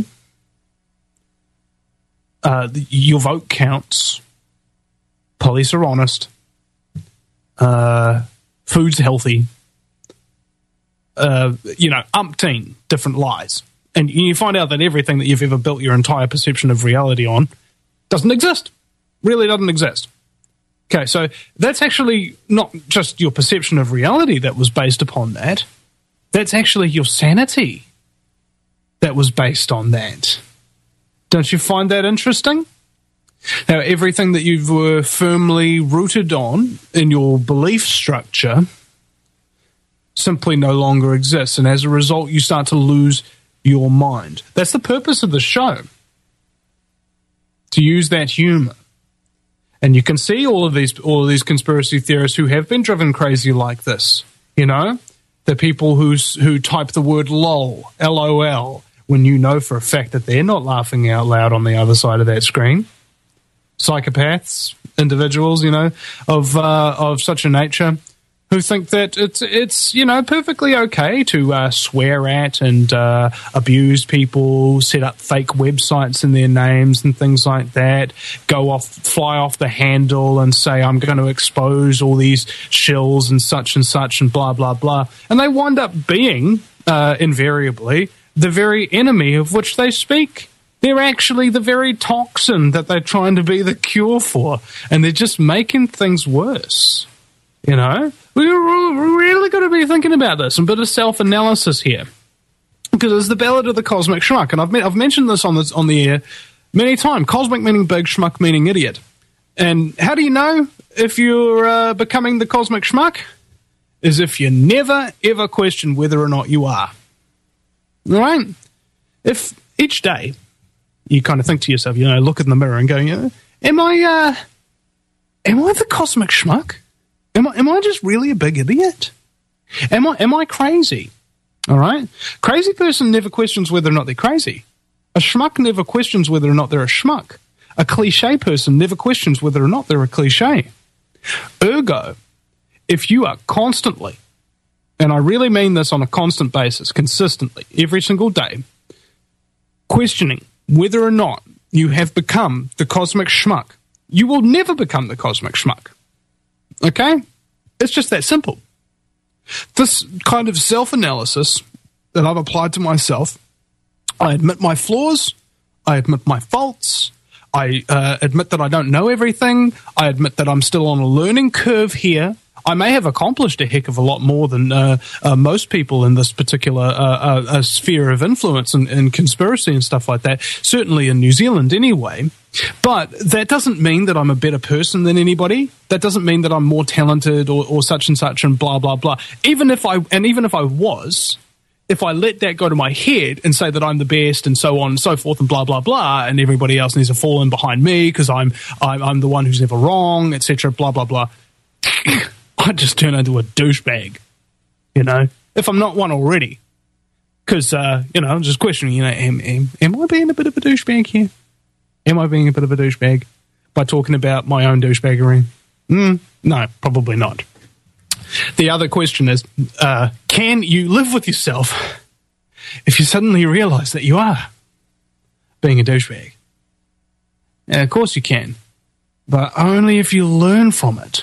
your vote counts, police are honest, food's healthy, umpteen different lies. And you find out that everything that you've ever built your entire perception of reality on doesn't exist. Really doesn't exist. Okay, so that's actually not just your perception of reality that was based upon that. That's actually your sanity that was based on that. Don't you find that interesting? Now, everything that you were firmly rooted on in your belief structure simply no longer exists, and as a result, you start to lose your mind. That's the purpose of the show, to use that humor. And you can see all of these conspiracy theorists who have been driven crazy like this. The people who type the word LOL, LOL, when you know for a fact that they're not laughing out loud on the other side of that screen. Psychopaths, individuals, of such a nature, who think that it's perfectly okay to swear at and abuse people, set up fake websites in their names and things like that, fly off the handle and say, I'm going to expose all these shills and such and blah, blah, blah. And they wind up being, invariably, the very enemy of which they speak. They're actually the very toxin that they're trying to be the cure for, and they're just making things worse. We're really got to be thinking about this, and a bit of self-analysis here, because it's the Ballad of the Cosmic Schmuck, and I've mentioned this on the air many times. Cosmic meaning big, schmuck meaning idiot. And how do you know if you're becoming the Cosmic Schmuck? Is if you never ever question whether or not you are. All right? If each day you kind of think to yourself, look in the mirror and go, am I the Cosmic Schmuck? Am I just really a big idiot? Am I crazy? All right? Crazy person never questions whether or not they're crazy. A schmuck never questions whether or not they're a schmuck. A cliche person never questions whether or not they're a cliche. Ergo, if you are constantly, and I really mean this on a constant basis, consistently, every single day, questioning whether or not you have become the cosmic schmuck, you will never become the cosmic schmuck. Okay? It's just that simple. This kind of self-analysis that I've applied to myself, I admit my flaws, I admit my faults, I admit that I don't know everything, I admit that I'm still on a learning curve here. I may have accomplished a heck of a lot more than most people in this particular sphere of influence and conspiracy and stuff like that, certainly in New Zealand anyway. But that doesn't mean that I'm a better person than anybody. That doesn't mean that I'm more talented or such and such and blah, blah, blah. Even if I was, if I let that go to my head and say that I'm the best and so on and so forth and blah, blah, blah, and everybody else needs to fall in behind me because I'm the one who's never wrong, etc., blah, blah, blah, I'd just turn into a douchebag, if I'm not one already. Because, I'm just questioning, am I being a bit of a douchebag here? Am I being a bit of a douchebag by talking about my own douchebaggery? No, probably not. The other question is, can you live with yourself if you suddenly realize that you are being a douchebag? And of course you can, but only if you learn from it.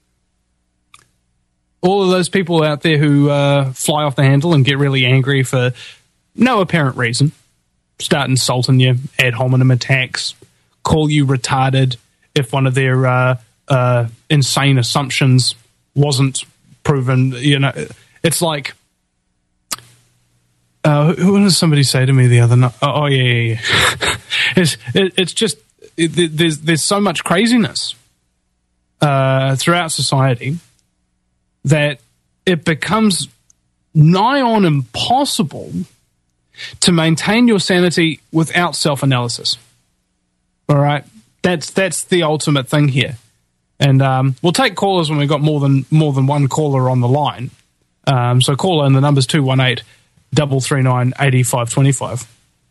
All of those people out there who fly off the handle and get really angry for no apparent reason, start insulting you, ad hominem attacks, call you retarded if one of their insane assumptions wasn't proven. It's like, who did somebody say to me the other night? Oh yeah. It's just there's so much craziness throughout society that it becomes nigh on impossible to maintain your sanity without self-analysis. All right? That's the ultimate thing here. And we'll take callers when we've got more than one caller on the line. So caller, and the number's 218-339-8525.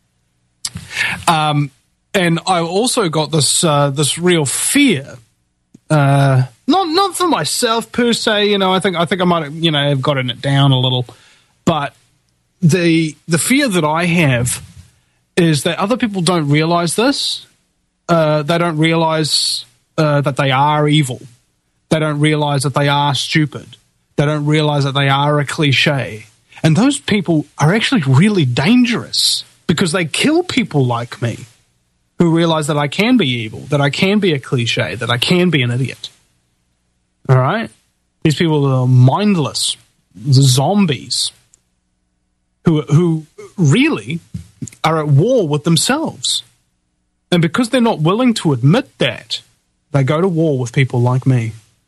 And I also got this real fear. Not for myself per se, I think I might have gotten it down a little, but the fear that I have is that other people don't realize this. They don't realize that they are evil. They don't realize that they are stupid. They don't realize that they are a cliche. And those people are actually really dangerous because they kill people like me who realize that I can be evil, that I can be a cliche, that I can be an idiot. All right? These people are mindless, zombies, who really are at war with themselves. And because they're not willing to admit that, they go to war with people like me.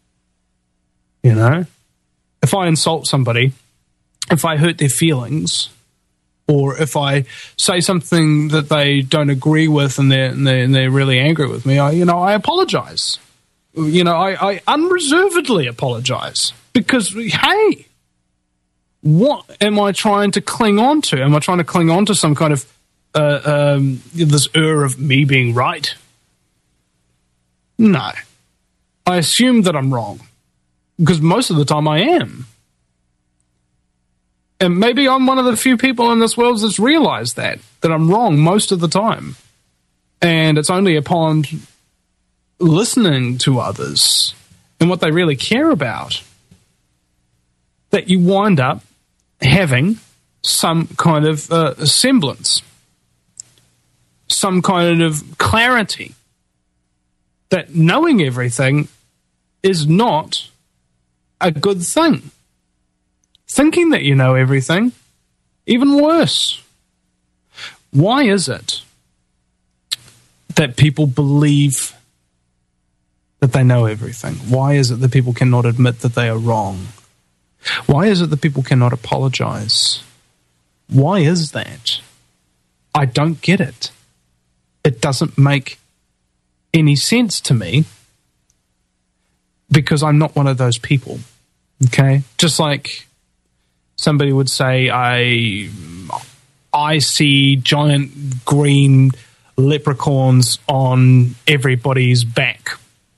If I insult somebody, if I hurt their feelings, or if I say something that they don't agree with and they're really angry with me, I apologize. I unreservedly apologize because, hey, what am I trying to cling on to? Am I trying to cling on to some kind of this of me being right? No. I assume that I'm wrong because most of the time I am. And maybe I'm one of the few people in this world that's realized that I'm wrong most of the time. And it's only upon listening to others and what they really care about that you wind up having some kind of semblance, some kind of clarity that knowing everything is not a good thing. Thinking that you know everything, even worse. Why is it that people believe that they know everything? Why is it that people cannot admit that they are wrong? Why is it that people cannot apologize? Why is that? I don't get it. It doesn't make any sense to me because I'm not one of those people. Okay? Just like somebody would say, I see giant green leprechauns on everybody's back.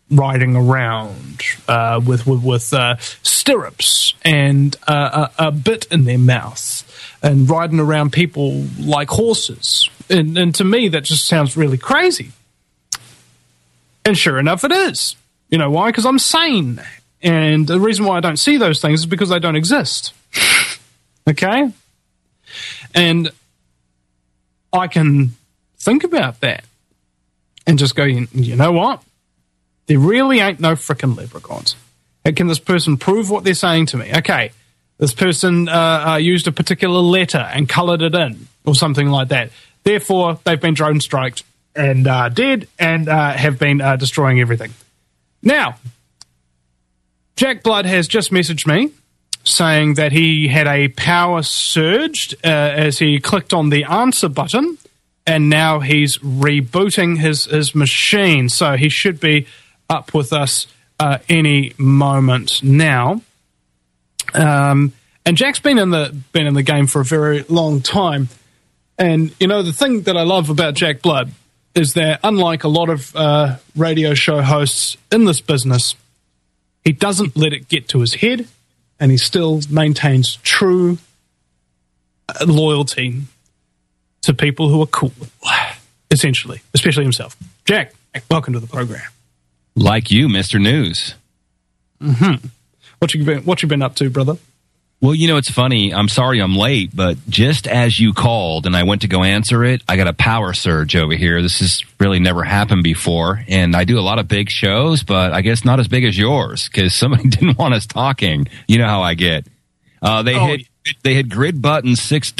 riding around with stirrups and a bit in their mouth and riding around people like horses. And to me, that just sounds really crazy. And sure enough, it is. You know why? Because I'm sane. And the reason why I don't see those things is because they don't exist. Okay? And I can think about that and just go, you know what? There really ain't no frickin' leprechauns. How can this person prove what they're saying to me? Okay, this person used a particular letter and coloured it in or something like that. Therefore, they've been drone striked and dead and have been destroying everything. Now, Jack Blood has just messaged me saying that he had a power surge as he clicked on the answer button, and now he's rebooting his machine. So he should be up with us any moment now. And Jack's been in the game for a very long time. And you know, the thing that I love about Jack Blood is that, unlike a lot of radio show hosts in this business, he doesn't let it get to his head, and he still maintains true loyalty to people who are cool, essentially, especially himself. Jack, welcome to the program. Like you, Mr. News. Mm-hmm. What you been up to, brother? Well, you know, it's funny. I'm sorry I'm late, but just as you called and I went to go answer it, I got a power surge over here. This has really never happened before. And I do a lot of big shows, but I guess not as big as yours because somebody didn't want us talking. You know how I get. They hit grid button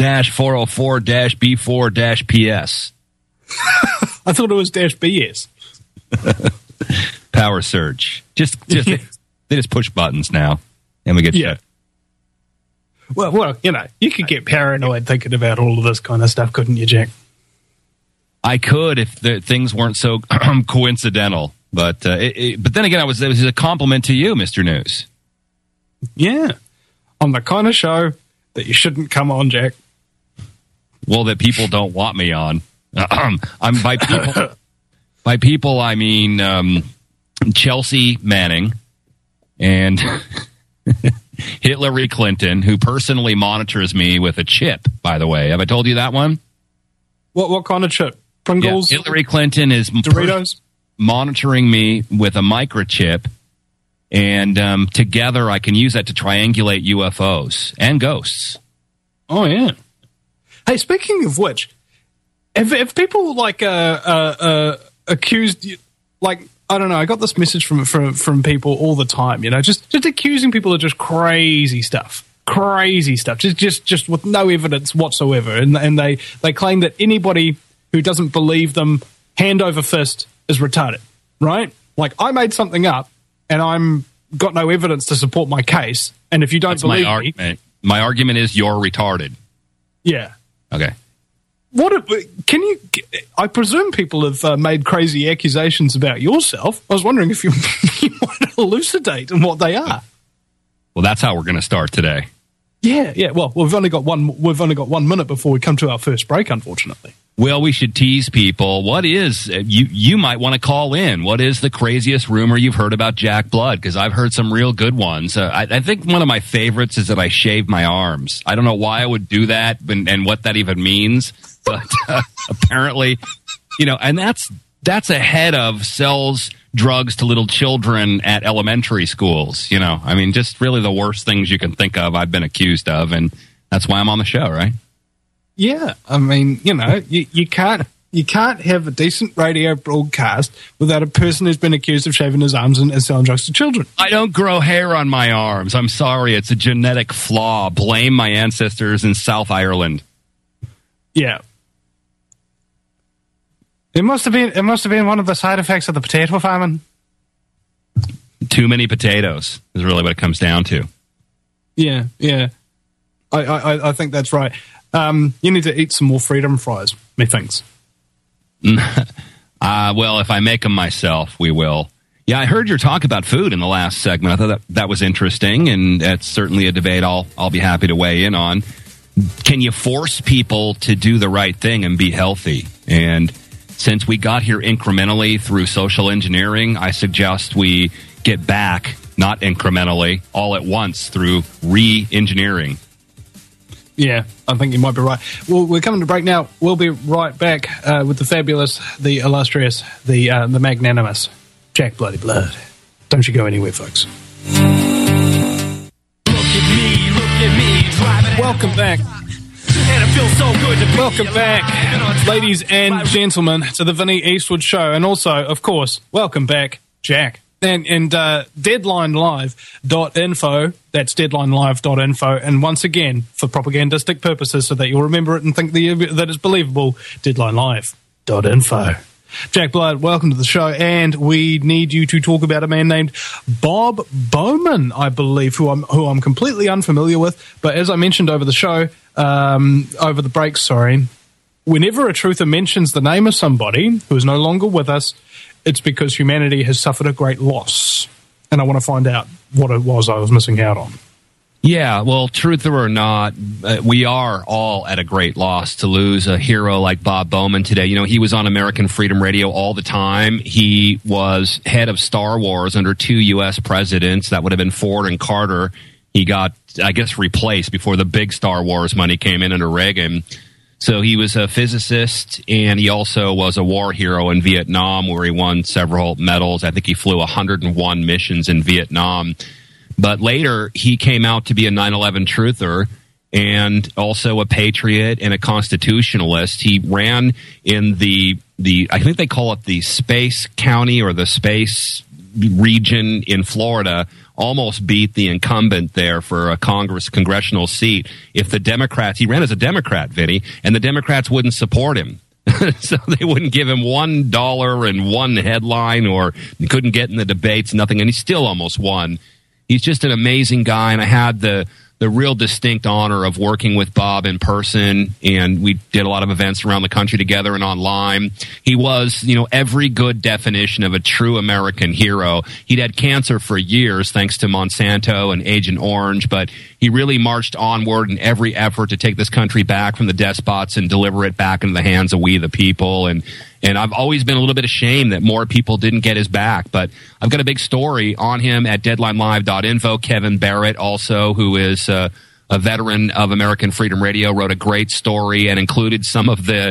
6-404-B4-PS. I thought it was -BS. Power surge. Just they just push buttons now and we get shut. Well, you know, you could get paranoid thinking about all of this kind of stuff, couldn't you, Jack? I could if the things weren't so coincidental. But but then again, it was a compliment to you, Mr. News. Yeah. On the kind of show that you shouldn't come on, Jack. Well, that people don't want me on. I'm by people. By people, I mean Chelsea Manning and Hillary Clinton, who personally monitors me with a chip, by the way. Have I told you that one? What kind of chip? Pringles? Yeah, Hillary Clinton is Doritos? Monitoring me with a microchip, and together I can use that to triangulate UFOs and ghosts. Oh, yeah. Hey, speaking of which, if people like accused, like, I don't know, I got this message from people all the time, you know, just accusing people of just crazy stuff, just with no evidence whatsoever, and they claim that anybody who doesn't believe them hand over fist is retarded, right? Like, I made something up, and I'm got no evidence to support my case, and if you don't believe me, my argument is you're retarded. Yeah. Okay. I presume people have made crazy accusations about yourself. I was wondering if you might elucidate on what they are. Well, that's how we're going to start today. Yeah. Well, we've only got 1 minute before we come to our first break, unfortunately. Well, we should tease people. What is you might want to call in? What is the craziest rumor you've heard about Jack Blood? Because I've heard some real good ones. I think one of my favorites is that I shave my arms. I don't know why I would do that and what that even means. But apparently, you know, and that's ahead of sells drugs to little children at elementary schools. You know, I mean, just really the worst things you can think of I've been accused of, and that's why I'm on the show, right? Yeah, I mean, you know, you can't have a decent radio broadcast without a person who's been accused of shaving his arms and selling drugs to children. I don't grow hair on my arms. I'm sorry, it's a genetic flaw. Blame my ancestors in South Ireland. Yeah. It must have been one of the side effects of the potato famine. Too many potatoes is really what it comes down to. Yeah. I think that's right. You need to eat some more freedom fries, methinks. Well, if I make them myself, we will. Yeah, I heard your talk about food in the last segment. I thought that was interesting, and that's certainly a debate I'll be happy to weigh in on. Can you force people to do the right thing and be healthy? And since we got here incrementally through social engineering, I suggest we get back, not incrementally, all at once through re-engineering. Yeah, I think you might be right. Well, we're coming to break now. We'll be right back with the fabulous, the illustrious, the magnanimous Jack Bloody Blood. Don't you go anywhere, folks. Welcome back. Welcome back, ladies and gentlemen, to the Vinny Eastwood Show. And also, of course, welcome back, Jack. And DeadlineLive.info, that's DeadlineLive.info. And once again, for propagandistic purposes, so that you'll remember it and think that it's believable, DeadlineLive.info. Jack Blood, welcome to the show, and we need you to talk about a man named Bob Bowman, I believe, who I'm completely unfamiliar with. But as I mentioned over the show, over the break, whenever a truther mentions the name of somebody who is no longer with us, it's because humanity has suffered a great loss. And I want to find out what it was I was missing out on. Yeah, well, truther or not, we are all at a great loss to lose a hero like Bob Bowman today. You know, he was on American Freedom Radio all the time. He was head of Star Wars under 2 U.S. presidents. That would have been Ford and Carter. He got, I guess, replaced before the big Star Wars money came in under Reagan. So he was a physicist, and he also was a war hero in Vietnam, where he won several medals. I think he flew 101 missions in Vietnam. But later, he came out to be a 9/11 truther and also a patriot and a constitutionalist. He ran in the I think they call it the Space County or the Space region in Florida, almost beat the incumbent there for a congressional seat. If the Democrats, he ran as a Democrat, Vinny, and the Democrats wouldn't support him. So they wouldn't give him $1 and one headline, or he couldn't get in the debates, nothing, and he still almost won. He's just an amazing guy, and I had the real distinct honor of working with Bob in person, and we did a lot of events around the country together and online. He was, every good definition of a true American hero. He'd had cancer for years thanks to Monsanto and Agent Orange, but he really marched onward in every effort to take this country back from the despots and deliver it back into the hands of we the people. And I've always been a little bit ashamed that more people didn't get his back. But I've got a big story on him at DeadlineLive.info. Kevin Barrett, also, who is a veteran of American Freedom Radio, wrote a great story and included some of the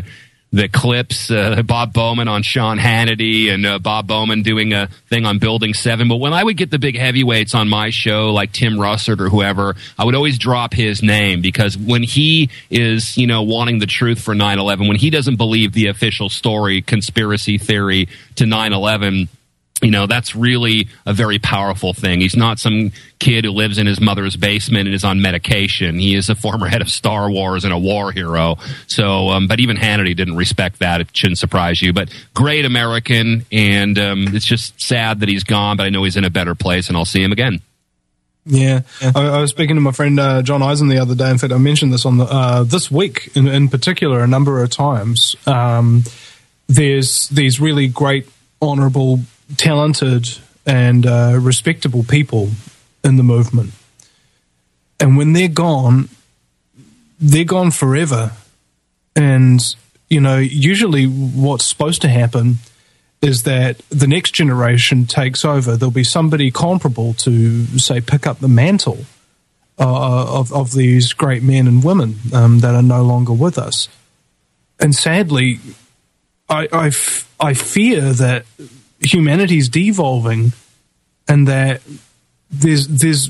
clips, Bob Bowman on Sean Hannity and Bob Bowman doing a thing on Building 7. But when I would get the big heavyweights on my show, like Tim Russert or whoever, I would always drop his name, because when he is, wanting the truth for 9/11, when he doesn't believe the official story, conspiracy theory to 9/11, that's really a very powerful thing. He's not some kid who lives in his mother's basement and is on medication. He is a former head of Star Wars and a war hero. So, but even Hannity didn't respect that. It shouldn't surprise you. But great American, and it's just sad that he's gone, but I know he's in a better place, and I'll see him again. Yeah. I was speaking to my friend John Eisen the other day. In fact, I mentioned this on this week in particular a number of times. There's these really great, honourable, talented and respectable people in the movement, and when they're gone forever. And usually what's supposed to happen is that the next generation takes over. There'll be somebody comparable to, say, pick up the mantle of these great men and women that are no longer with us. And sadly, I fear that humanity's devolving, and that there's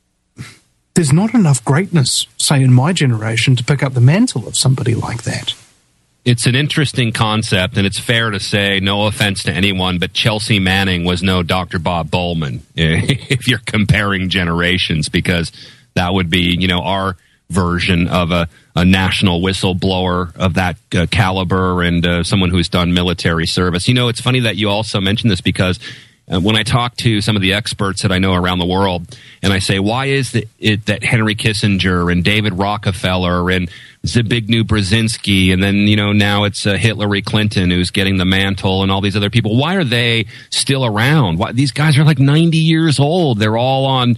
not enough greatness, say, in my generation, to pick up the mantle of somebody like that. It's an interesting concept, and it's fair to say, no offense to anyone, but Chelsea Manning was no Dr. Bob Bowman, if you're comparing generations, because that would be, our version of a national whistleblower of that caliber, and someone who's done military service. It's funny that you also mentioned this, because when I talk to some of the experts that I know around the world, and I say, why is it that Henry Kissinger and David Rockefeller and Zbigniew Brzezinski, and then, now it's Hillary Clinton who's getting the mantle, and all these other people, why are they still around? Why, these guys are like 90 years old. They're all on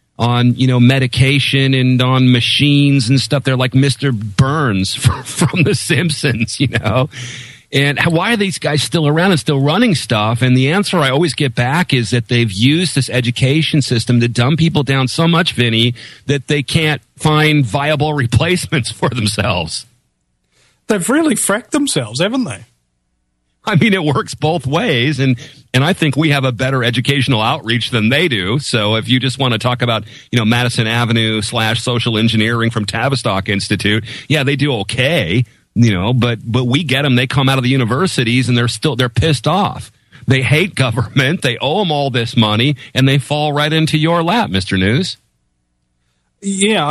medication and on machines and stuff. They're like Mr. Burns from The Simpsons, And why are these guys still around and still running stuff? And the answer I always get back is that they've used this education system to dumb people down so much, Vinny, that they can't find viable replacements for themselves. They've really fracked themselves, haven't they? I mean, it works both ways, and I think we have a better educational outreach than they do. So if you just want to talk about, Madison Avenue / social engineering from Tavistock Institute, yeah, they do okay, but we get them. They come out of the universities and they're pissed off. They hate government. They owe them all this money, and they fall right into your lap, Mr. News. Yeah,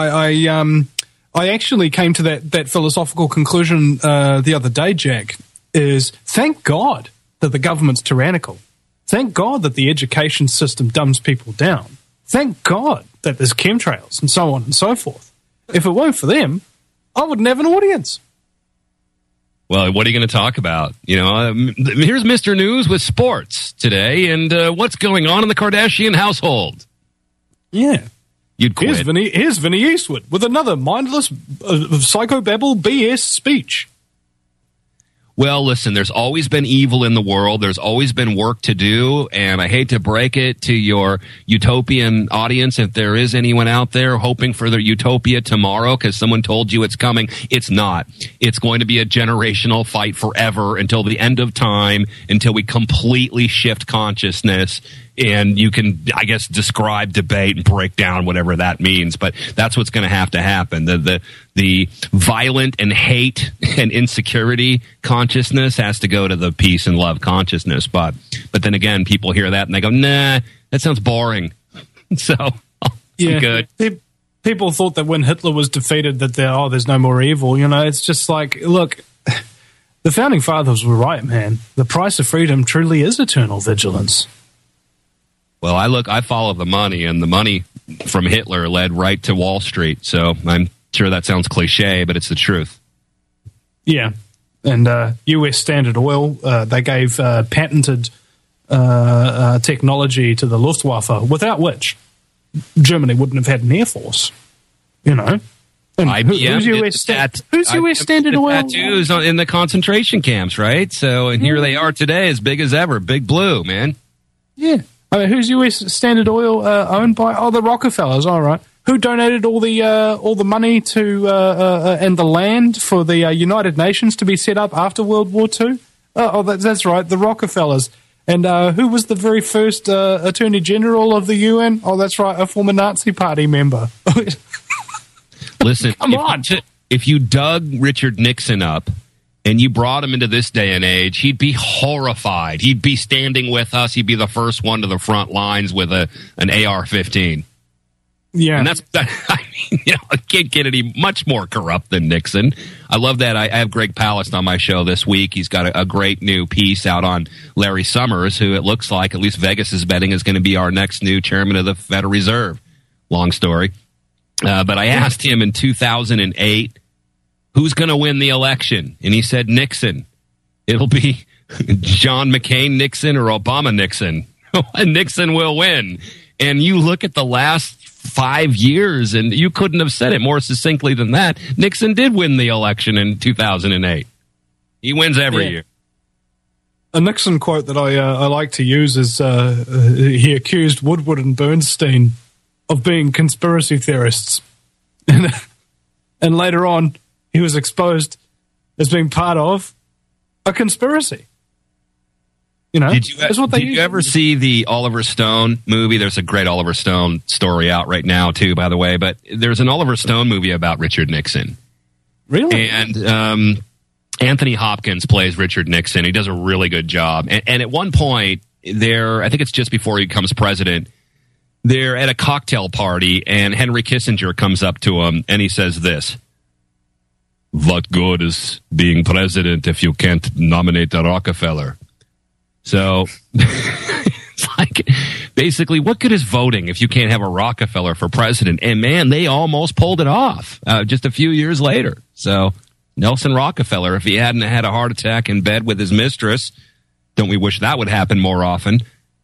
I actually came to that philosophical conclusion the other day, Jack. Is thank God that the government's tyrannical. Thank God that the education system dumbs people down. Thank God that there's chemtrails and so on and so forth. If it weren't for them, I wouldn't have an audience. Well, what are you going to talk about? Here's Mr. News with sports today and what's going on in the Kardashian household. Yeah. You'd quit. Here's Vinny Eastwood with another mindless psychobabble BS speech. Well, listen, there's always been evil in the world. There's always been work to do. And I hate to break it to your utopian audience, if there is anyone out there hoping for their utopia tomorrow because someone told you it's coming. It's not. It's going to be a generational fight forever until the end of time, until we completely shift consciousness. And you can, I guess, describe, debate, and break down whatever that means. But that's what's going to happen. The violent and hate and insecurity consciousness has to go to the peace and love consciousness. But then again, people hear that and they go, nah, that sounds boring. So, yeah, good. People thought that when Hitler was defeated that there's no more evil. It's just like, look, the founding fathers were right, man. The price of freedom truly is eternal vigilance. Well, I follow the money, and the money from Hitler led right to Wall Street. So I'm sure that sounds cliche, but it's the truth. Yeah. And U.S. Standard Oil, they gave patented technology to the Luftwaffe, without which Germany wouldn't have had an air force. And who's U.S. Standard Oil? Tattoos in the concentration camps, right? So, and here they are today, as big as ever, Big Blue, man. Yeah. I mean, who's U.S. Standard Oil owned by? Oh, the Rockefellers. All right. Who donated all the money to and the land for the United Nations to be set up after World War II? That's right, the Rockefellers. And who was the very first Attorney General of the UN? Oh, that's right, a former Nazi Party member. Listen, come on. If you dug Richard Nixon up and you brought him into this day and age, he'd be horrified. He'd be standing with us. He'd be the first one to the front lines with an AR-15. Yeah. And I can't get any much more corrupt than Nixon. I love that. I have Greg Palast on my show this week. He's got a great new piece out on Larry Summers, who it looks like, at least Vegas is betting, is going to be our next new chairman of the Federal Reserve. Long story. But I asked him in 2008, who's going to win the election? And he said Nixon. It'll be John McCain Nixon or Obama Nixon. Nixon will win. And you look at the last 5 years, and you couldn't have said it more succinctly than that. Nixon did win the election in 2008. He wins every year. A Nixon quote that I like to use is he accused Woodward and Bernstein of being conspiracy theorists. And later on, he was exposed as being part of a conspiracy. Did you ever see the Oliver Stone movie? There's a great Oliver Stone story out right now, too, by the way. But there's an Oliver Stone movie about Richard Nixon. Really? And Anthony Hopkins plays Richard Nixon. He does a really good job. And at one point, I think it's just before he becomes president, they're at a cocktail party, and Henry Kissinger comes up to him, and he says this: "What good is being president if you can't nominate a Rockefeller?" So it's like, basically, what good is voting if you can't have a Rockefeller for president? And man, they almost pulled it off just a few years later. So Nelson Rockefeller, if he hadn't had a heart attack in bed with his mistress, don't we wish that would happen more often?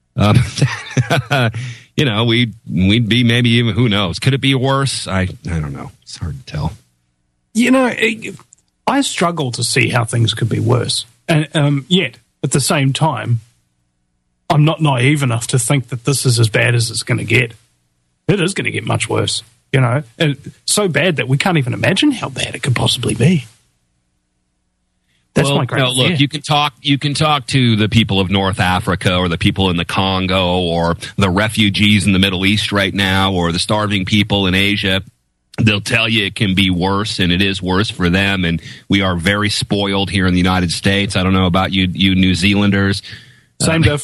We'd be maybe even, who knows? Could it be worse? I don't know. It's hard to tell. I struggle to see how things could be worse. And yet, at the same time, I'm not naive enough to think that this is as bad as it's going to get. It is going to get much worse, and so bad that we can't even imagine how bad it could possibly be. That's my great fear. Look, you can talk to the people of North Africa or the people in the Congo or the refugees in the Middle East right now or the starving people in Asia. They'll tell you it can be worse, and it is worse for them, and we are very spoiled here in the United States. I don't know about you New Zealanders. Same diff.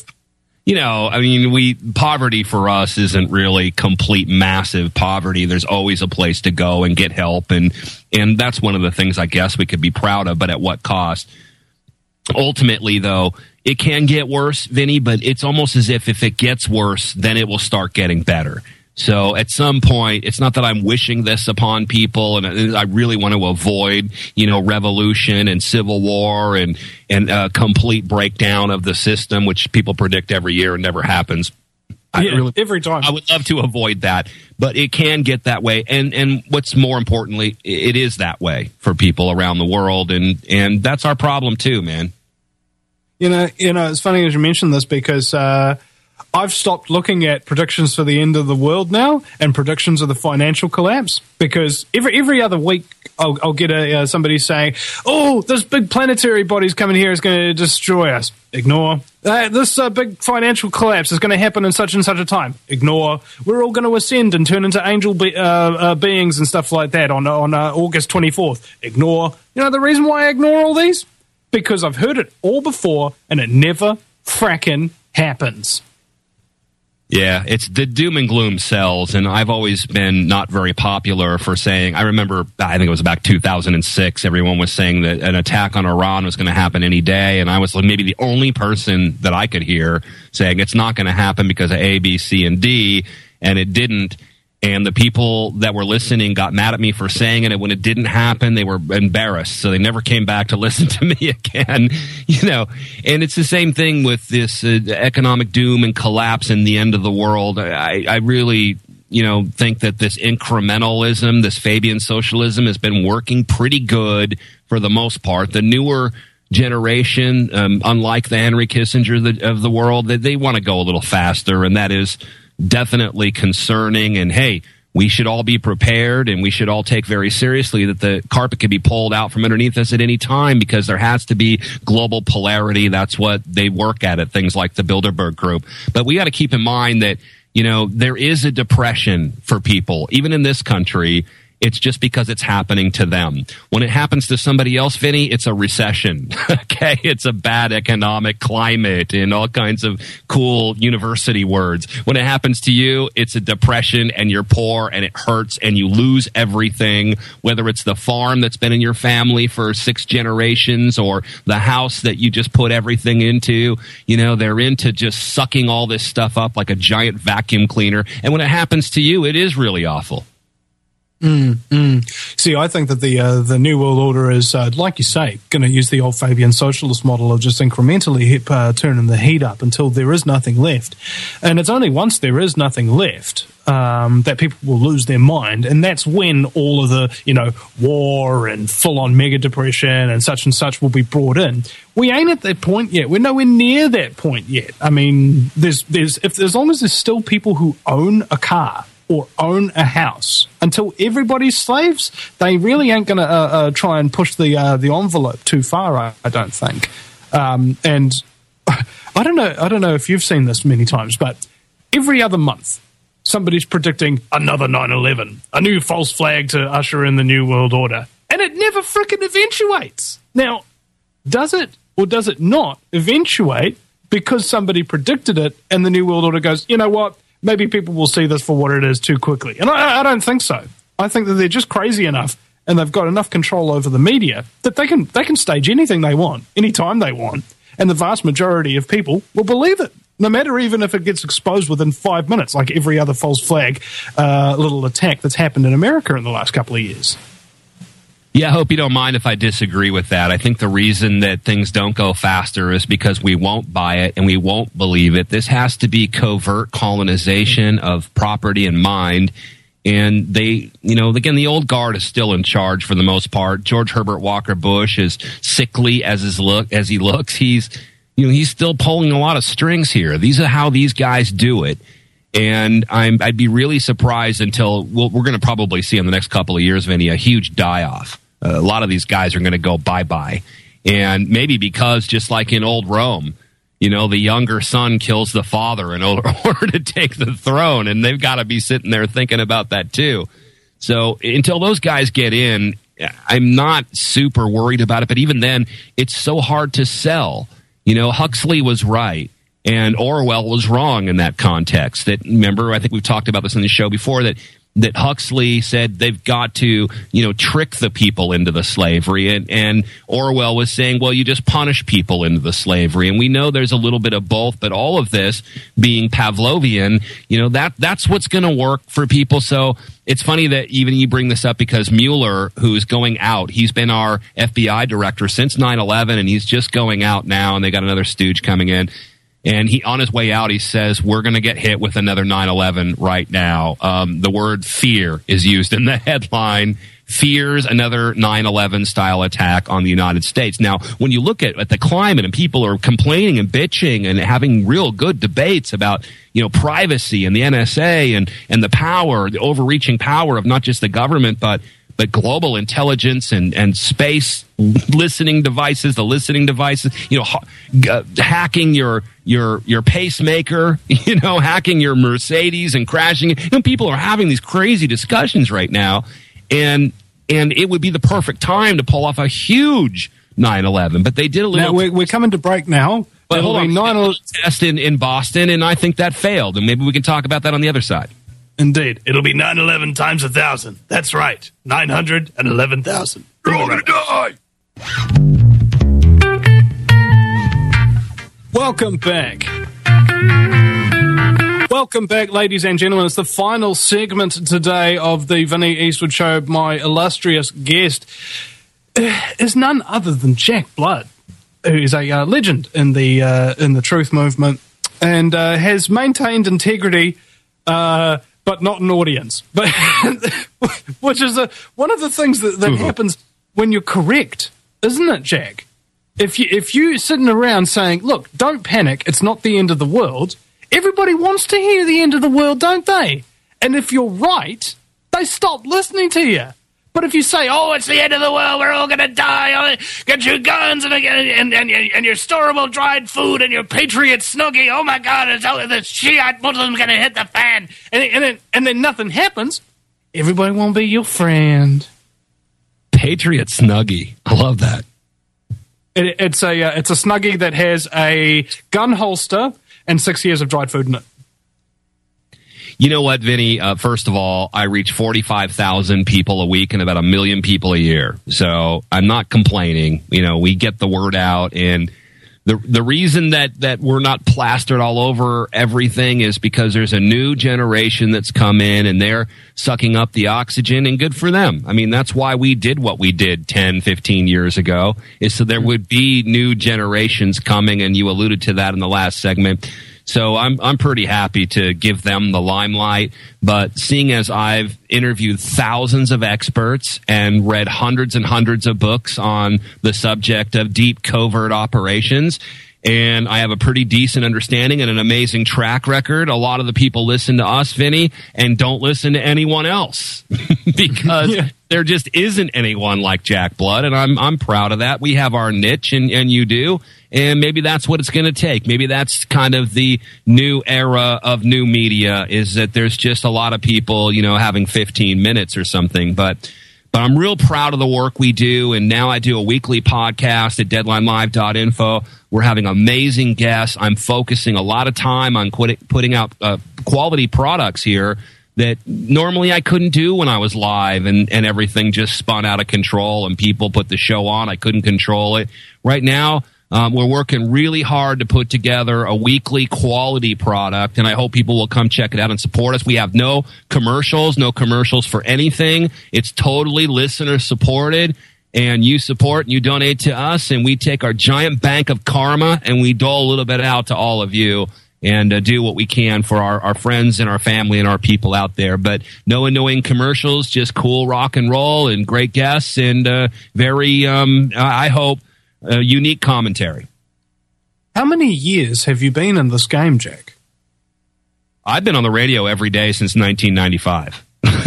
Poverty for us isn't really complete massive poverty. There's always a place to go and get help, and that's one of the things I guess we could be proud of, but at what cost? Ultimately, though, it can get worse, Vinny, but it's almost as if it gets worse, then it will start getting better. So at some point, it's not that I'm wishing this upon people, and I really want to avoid, revolution and civil war and a complete breakdown of the system, which people predict every year and never happens. Every time. I would love to avoid that, but it can get that way. And what's more importantly, it is that way for people around the world, and that's our problem too, man. It's funny as you mention this because I've stopped looking at predictions for the end of the world now and predictions of the financial collapse because every other week I'll get somebody saying, "Oh, this big planetary body's coming here is going to destroy us." Ignore. This big financial collapse is going to happen in such and such a time. Ignore. We're all going to ascend and turn into angel beings and stuff like that on August 24th. Ignore. The reason why I ignore all these? Because I've heard it all before and it never fracking happens. Yeah, it's the doom and gloom sells, and I've always been not very popular for saying, I think it was about 2006, everyone was saying that an attack on Iran was going to happen any day, and I was maybe the only person that I could hear saying it's not going to happen because of A, B, C, and D, and it didn't. And the people that were listening got mad at me for saying it. And when it didn't happen, they were embarrassed. So they never came back to listen to me again, And it's the same thing with this economic doom and collapse and the end of the world. I really, think that this incrementalism, this Fabian socialism has been working pretty good for the most part. The newer generation, unlike the Henry Kissinger of the world, they want to go a little faster. And that is definitely concerning, and hey, we should all be prepared, and we should all take very seriously that the carpet can be pulled out from underneath us at any time because there has to be global polarity. That's what they work at things like the Bilderberg Group. But we got to keep in mind that, there is a depression for people, even in this country. It's just because it's happening to them. When it happens to somebody else, Vinny, it's a recession. Okay? It's a bad economic climate and all kinds of cool university words. When it happens to you, it's a depression and you're poor and it hurts and you lose everything, whether it's the farm that's been in your family for 6 generations or the house that you just put everything into. They're into just sucking all this stuff up like a giant vacuum cleaner. And when it happens to you, it is really awful. See, I think that the New World Order is, like you say, going to use the old Fabian socialist model of just incrementally turning the heat up until there is nothing left. And it's only once there is nothing left that people will lose their mind, and that's when all of the, war and full-on mega depression and such will be brought in. We ain't at that point yet. We're nowhere near that point yet. I mean, as long as there's still people who own a car or own a house, until everybody's slaves, they really ain't going to try and push the envelope too far, I don't think. And I don't know if you've seen this many times, but every other month, somebody's predicting another 9/11, a new false flag to usher in the New World Order, and it never frickin' eventuates. Now, does it or does it not eventuate because somebody predicted it and the New World Order goes, you know what? Maybe people will see this for what it is too quickly. And I don't think so. I think that they're just crazy enough and they've got enough control over the media that they can stage anything they want, anytime they want. And the vast majority of people will believe it, no matter even if it gets exposed within 5 minutes, like every other false flag little attack that's happened in America in the last couple of years. Yeah, I hope you don't mind if I disagree with that. I think the reason that things don't go faster is because we won't buy it and we won't believe it. This has to be covert colonization of property and mind. And they, again, the old guard is still in charge for the most part. George Herbert Walker Bush, is sickly as he looks, he's still pulling a lot of strings here. These are how these guys do it. And I'd be really surprised until we're going to probably see in the next couple of years, Vinny, a huge die-off. A lot of these guys are going to go bye-bye. And maybe because, just like in old Rome, the younger son kills the father in order to take the throne, and they've got to be sitting there thinking about that too. So until those guys get in, I'm not super worried about it. But even then, it's so hard to sell. Huxley was right. And Orwell was wrong in that context. Remember, I think we've talked about this in the show before, that Huxley said they've got to, trick the people into the slavery. And Orwell was saying, well, you just punish people into the slavery. And we know there's a little bit of both, but all of this being Pavlovian, that's what's going to work for people. So it's funny that even you bring this up, because Mueller, who's going out, he's been our FBI director since 9/11, and he's just going out now, and they got another stooge coming in. And on his way out, he says, we're going to get hit with another 9/11 right now. The word fear is used in the headline. Fears another 9/11 style attack on the United States. Now, when you look at the climate, and people are complaining and bitching and having real good debates about, privacy and the NSA and the power, the overreaching power of not just the government, but global intelligence and space listening devices, hacking your pacemaker, hacking your Mercedes and crashing it. People are having these crazy discussions right now, and it would be the perfect time to pull off a huge 9/11. But they did a little. Now, we're coming to break now. But hold on, 9/11 test in Boston, and I think that failed, and maybe we can talk about that on the other side. Indeed. It'll be 9/11 times 1,000. That's right. 911,000. You're all going to die. Welcome back. Welcome back, ladies and gentlemen. It's the final segment today of the Vinny Eastwood Show. My illustrious guest is none other than Jack Blood, who is a legend in the truth movement, and has maintained integrity, but not an audience. But which is one of the things that happens when you're correct, isn't it, Jack? If you're sitting around saying, look, don't panic, it's not the end of the world, everybody wants to hear the end of the world, don't they? And if you're right, they stop listening to you. But if you say, oh, it's the end of the world, we're all going to die, get your guns and your storable dried food and your Patriot Snuggie, oh my God, the Shiite Muslim's going to hit the fan, and then nothing happens, everybody won't be your friend. Patriot Snuggie. I love that. It's a Snuggie that has a gun holster and 6 years of dried food in it. You know what, Vinny? First of all, I reach 45,000 people a week and about 1 million people a year. So I'm not complaining. We get the word out, and the reason that we're not plastered all over everything is because there's a new generation that's come in, and they're sucking up the oxygen, and good for them. I mean, that's why we did what we did 10, 15 years ago, is so there would be new generations coming, and you alluded to that in the last segment. So I'm pretty happy to give them the limelight. But seeing as I've interviewed thousands of experts and read hundreds and hundreds of books on the subject of deep covert operations, and I have a pretty decent understanding and an amazing track record, a lot of the people listen to us, Vinny, and don't listen to anyone else because there just isn't anyone like Jack Blood, and I'm proud of that. We have our niche, and you do. And maybe that's what it's going to take. Maybe that's kind of the new era of new media, is that there's just a lot of people, having 15 minutes or something. But I'm real proud of the work we do. And now I do a weekly podcast at deadlinelive.info. We're having amazing guests. I'm focusing a lot of time on putting out quality products here that normally I couldn't do when I was live, and everything just spun out of control and people put the show on. I couldn't control it. Right now, we're working really hard to put together a weekly quality product, and I hope people will come check it out and support us. We have no commercials for anything. It's totally listener supported, and you support and you donate to us, and we take our giant bank of karma and we dole a little bit out to all of you. and do what we can for our friends and our family and our people out there. But no annoying commercials, just cool rock and roll and great guests and very, I hope, unique commentary. How many years have you been in this game, Jack? I've been on the radio every day since 1995.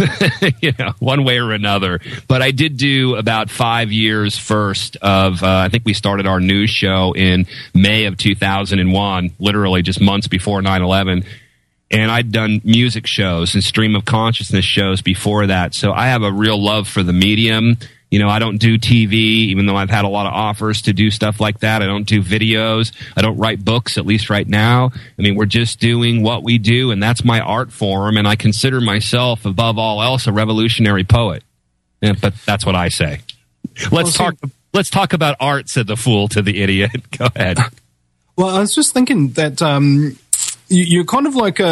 One way or another. But I did do about 5 years first of, I think we started our news show in May of 2001, literally just months before 9/11. And I'd done music shows and stream of consciousness shows before that. So I have a real love for the medium. I don't do TV, even though I've had a lot of offers to do stuff like that. I don't do videos. I don't write books, at least right now. I mean, we're just doing what we do, and that's my art form, and I consider myself, above all else, a revolutionary poet. Yeah, but that's what I say. Let's talk about art, said the fool to the idiot. Go ahead. Well, I was just thinking that you're kind of like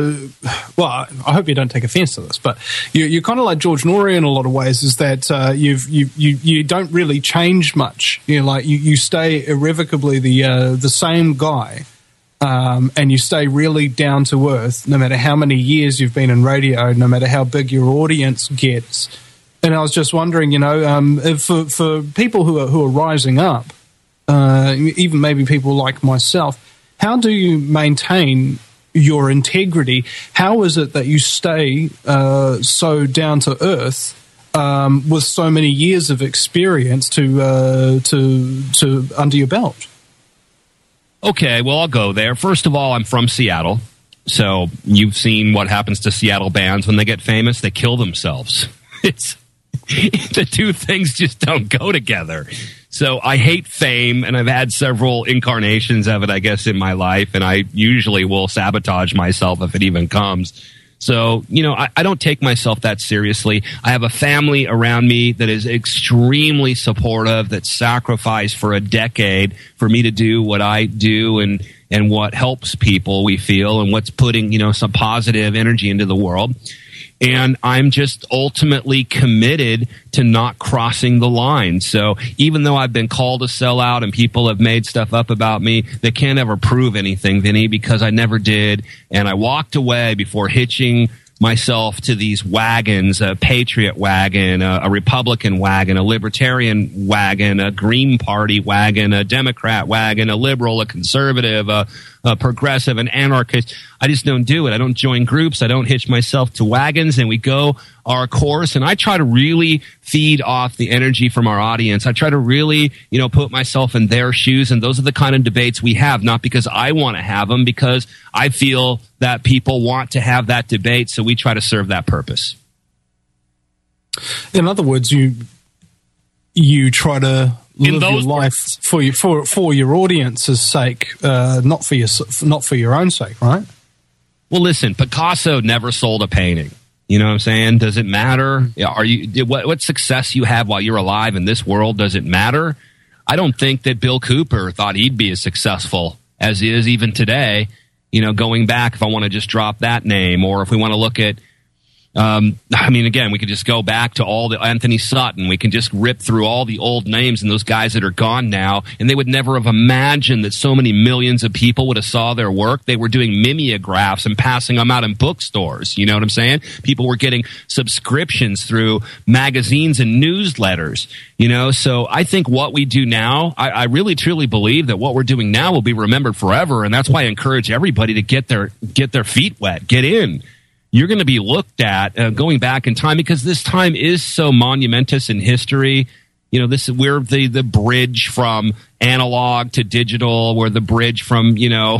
I hope you don't take offense to this, but you're kind of like George Norrie in a lot of ways, is that you don't really change much. You stay irrevocably the same guy, and you stay really down to earth, no matter how many years you've been in radio, no matter how big your audience gets. And I was just wondering, for people who are rising up, even maybe people like myself, how do you maintain your integrity? How is it that you stay so down to earth with so many years of experience to under your belt? Okay, well, I'll go there. First of all, I'm from Seattle, so you've seen what happens to Seattle bands when they get famous. They kill themselves. The two things just don't go together. So I hate fame, and I've had several incarnations of it, I guess, in my life, and I usually will sabotage myself if it even comes. So, I don't take myself that seriously. I have a family around me that is extremely supportive, that sacrificed for a decade for me to do what I do and what helps people, we feel, and what's putting, some positive energy into the world. And I'm just ultimately committed to not crossing the line. So even though I've been called a sellout and people have made stuff up about me, they can't ever prove anything, Vinny, because I never did. And I walked away before hitching myself to these wagons, a patriot wagon, a Republican wagon, a libertarian wagon, a Green Party wagon, a Democrat wagon, a liberal, a conservative, a progressive, an anarchist. I just don't do it. I don't join groups. I don't hitch myself to wagons, and we go our course. And I try to really feed off the energy from our audience. I try to really, put myself in their shoes. And those are the kind of debates we have, not because I want to have them, because I feel that people want to have that debate. So we try to serve that purpose. In other words, you try to live your life for your audience's sake, not for your own sake, right? Well, listen, Picasso never sold a painting. You know what I'm saying? Does it matter? What success you have while you're alive in this world, does it matter? I don't think that Bill Cooper thought he'd be as successful as he is even today. Going back, if I want to just drop that name, or if we want to look at, again, we could just go back to all the Anthony Sutton. We can just rip through all the old names and those guys that are gone now, and they would never have imagined that so many millions of people would have saw their work. They were doing mimeographs and passing them out in bookstores. You know what I'm saying? People were getting subscriptions through magazines and newsletters. So I think what we do now, I really truly believe that what we're doing now will be remembered forever, and that's why I encourage everybody to get their feet wet, get in. You're going to be looked at going back in time, because this time is so monumentous in history. We're the bridge from analog to digital. We're the bridge from,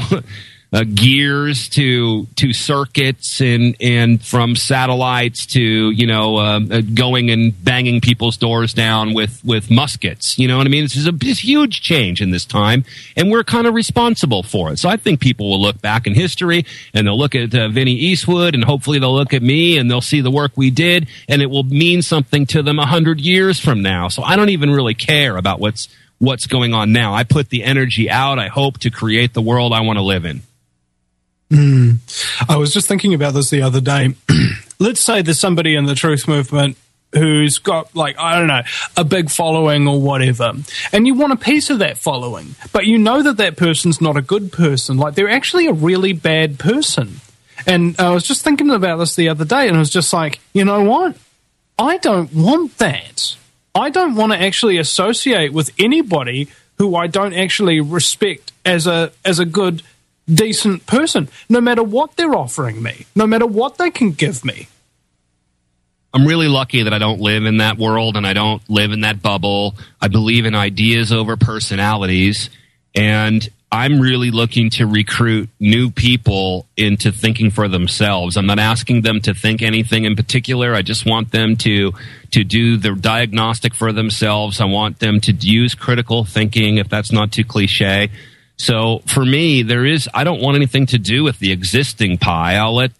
gears to circuits, and from satellites to, going and banging people's doors down with muskets. You know what I mean? This is a huge change in this time, and we're kind of responsible for it. So I think people will look back in history, and they'll look at Vinny Eastwood, and hopefully they'll look at me, and they'll see the work we did, and it will mean something to them 100 years from now. So I don't even really care about what's going on now. I put the energy out, I hope, to create the world I want to live in. I was just thinking about this the other day. Let's say there's somebody in the truth movement who's got, like, I don't know, a big following or whatever, and you want a piece of that following, but you know that that person's not a good person. Like, they're actually a really bad person. And I was just thinking about this the other day, and I was just like, you know what? I don't want that. I don't want to actually associate with anybody who I don't actually respect as a good, decent person, no matter what they're offering me, no matter what they can give me. I'm really lucky that I don't live in that world and I don't live in that bubble. I believe in ideas over personalities, and I'm really looking to recruit new people into thinking for themselves. I'm not asking them to think anything in particular. I just want them to do the diagnostic for themselves. I want them to use critical thinking, if that's not too cliche. So for me, I don't want anything to do with the existing pie. I'll let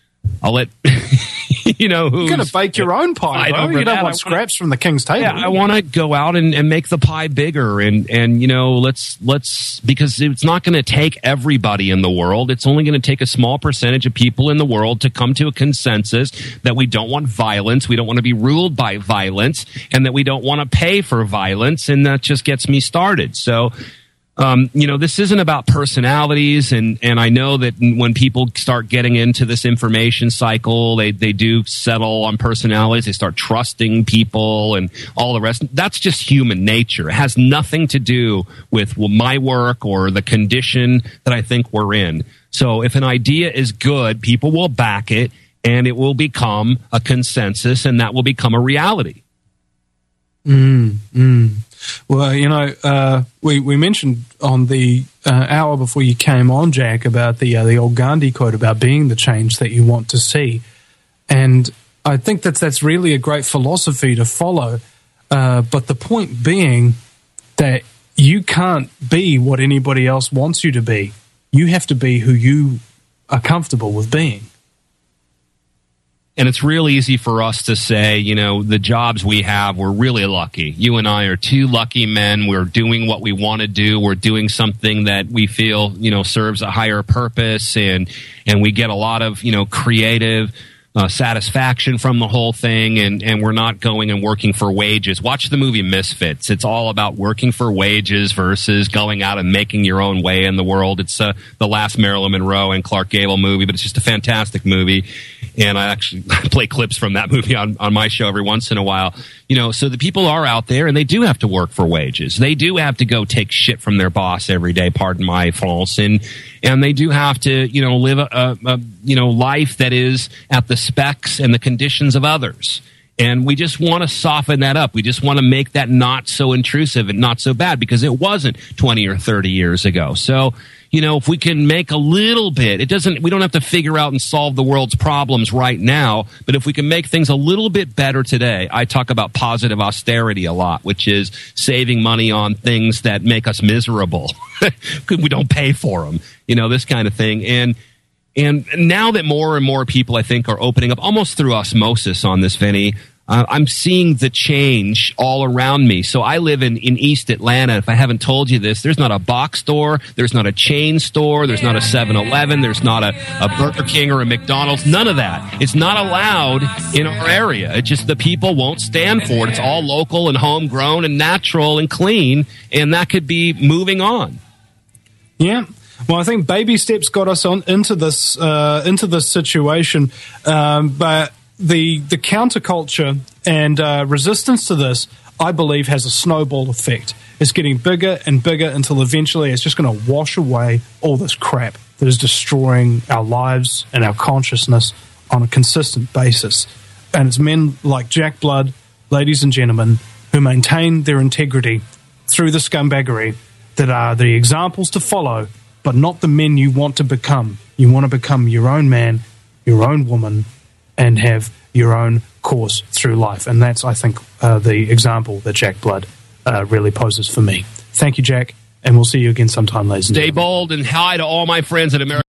you know, you're going to bake your own pie, though. You don't want scraps from the king's table. Yeah, I want to go out and make the pie bigger, and you know, let's because it's not going to take everybody in the world. It's only going to take a small percentage of people in the world to come to a consensus that we don't want violence, we don't want to be ruled by violence, and that we don't want to pay for violence, and that just gets me started. So. You know, this isn't about personalities, and I know that when people start getting into this information cycle, they do settle on personalities. They start trusting people and all the rest. That's just human nature. It has nothing to do with my work or the condition that I think we're in. So if an idea is good, people will back it, and it will become a consensus, and that will become a reality. Well, you know, we mentioned on the hour before you came on, Jack, about the old Gandhi quote about being the change that you want to see, and I think that's really a great philosophy to follow. But the point being that you can't be what anybody else wants you to be. You have to be who you are comfortable with being. And it's real easy for us to say, you know, the jobs we have, we're really lucky. You and I are two lucky men. We're doing what we want to do. We're doing something that we feel, you know, serves a higher purpose, and we get a lot of, you know, creative satisfaction from the whole thing, and we're not going and working for wages. Watch the movie Misfits. It's all about working for wages versus going out and making your own way in the world. It's the last Marilyn Monroe and Clark Gable movie, but it's just a fantastic movie. And I actually play clips from that movie on my show every once in a while. You know, so the people are out there, and they do have to work for wages. They do have to go take shit from their boss every day, pardon my France, and they do have to, you know, live a you know, life that is at the specs and the conditions of others. And we just want to soften that up. We just want to make that not so intrusive and not so bad, because it wasn't 20 or 30 years ago. So, you know, if we can make a little bit, we don't have to figure out and solve the world's problems right now, but if we can make things a little bit better today. I talk about positive austerity a lot, which is saving money on things that make us miserable. We don't pay for them, you know, this kind of thing. And now that more and more people, I think, are opening up almost through osmosis on this, Vinny, I'm seeing the change all around me. So I live in East Atlanta. If I haven't told you this, there's not a box store, there's not a chain store, there's not a 7-Eleven, there's not a Burger King or a McDonald's, none of that. It's not allowed in our area. It's just the people won't stand for it. It's all local and homegrown and natural and clean, and that could be moving on. Yeah. Well, I think baby steps got us into this situation, but the counterculture and resistance to this, I believe, has a snowball effect. It's getting bigger and bigger until eventually it's just going to wash away all this crap that is destroying our lives and our consciousness on a consistent basis. And it's men like Jack Blood, ladies and gentlemen, who maintain their integrity through the scumbaggery, that are the examples to follow, but not the men you want to become. You want to become your own man, your own woman, and have your own course through life. And that's, I think, the example that Jack Blood really poses for me. Thank you, Jack, and we'll see you again sometime, ladies and gentlemen. Stay bold, and hi to all my friends at American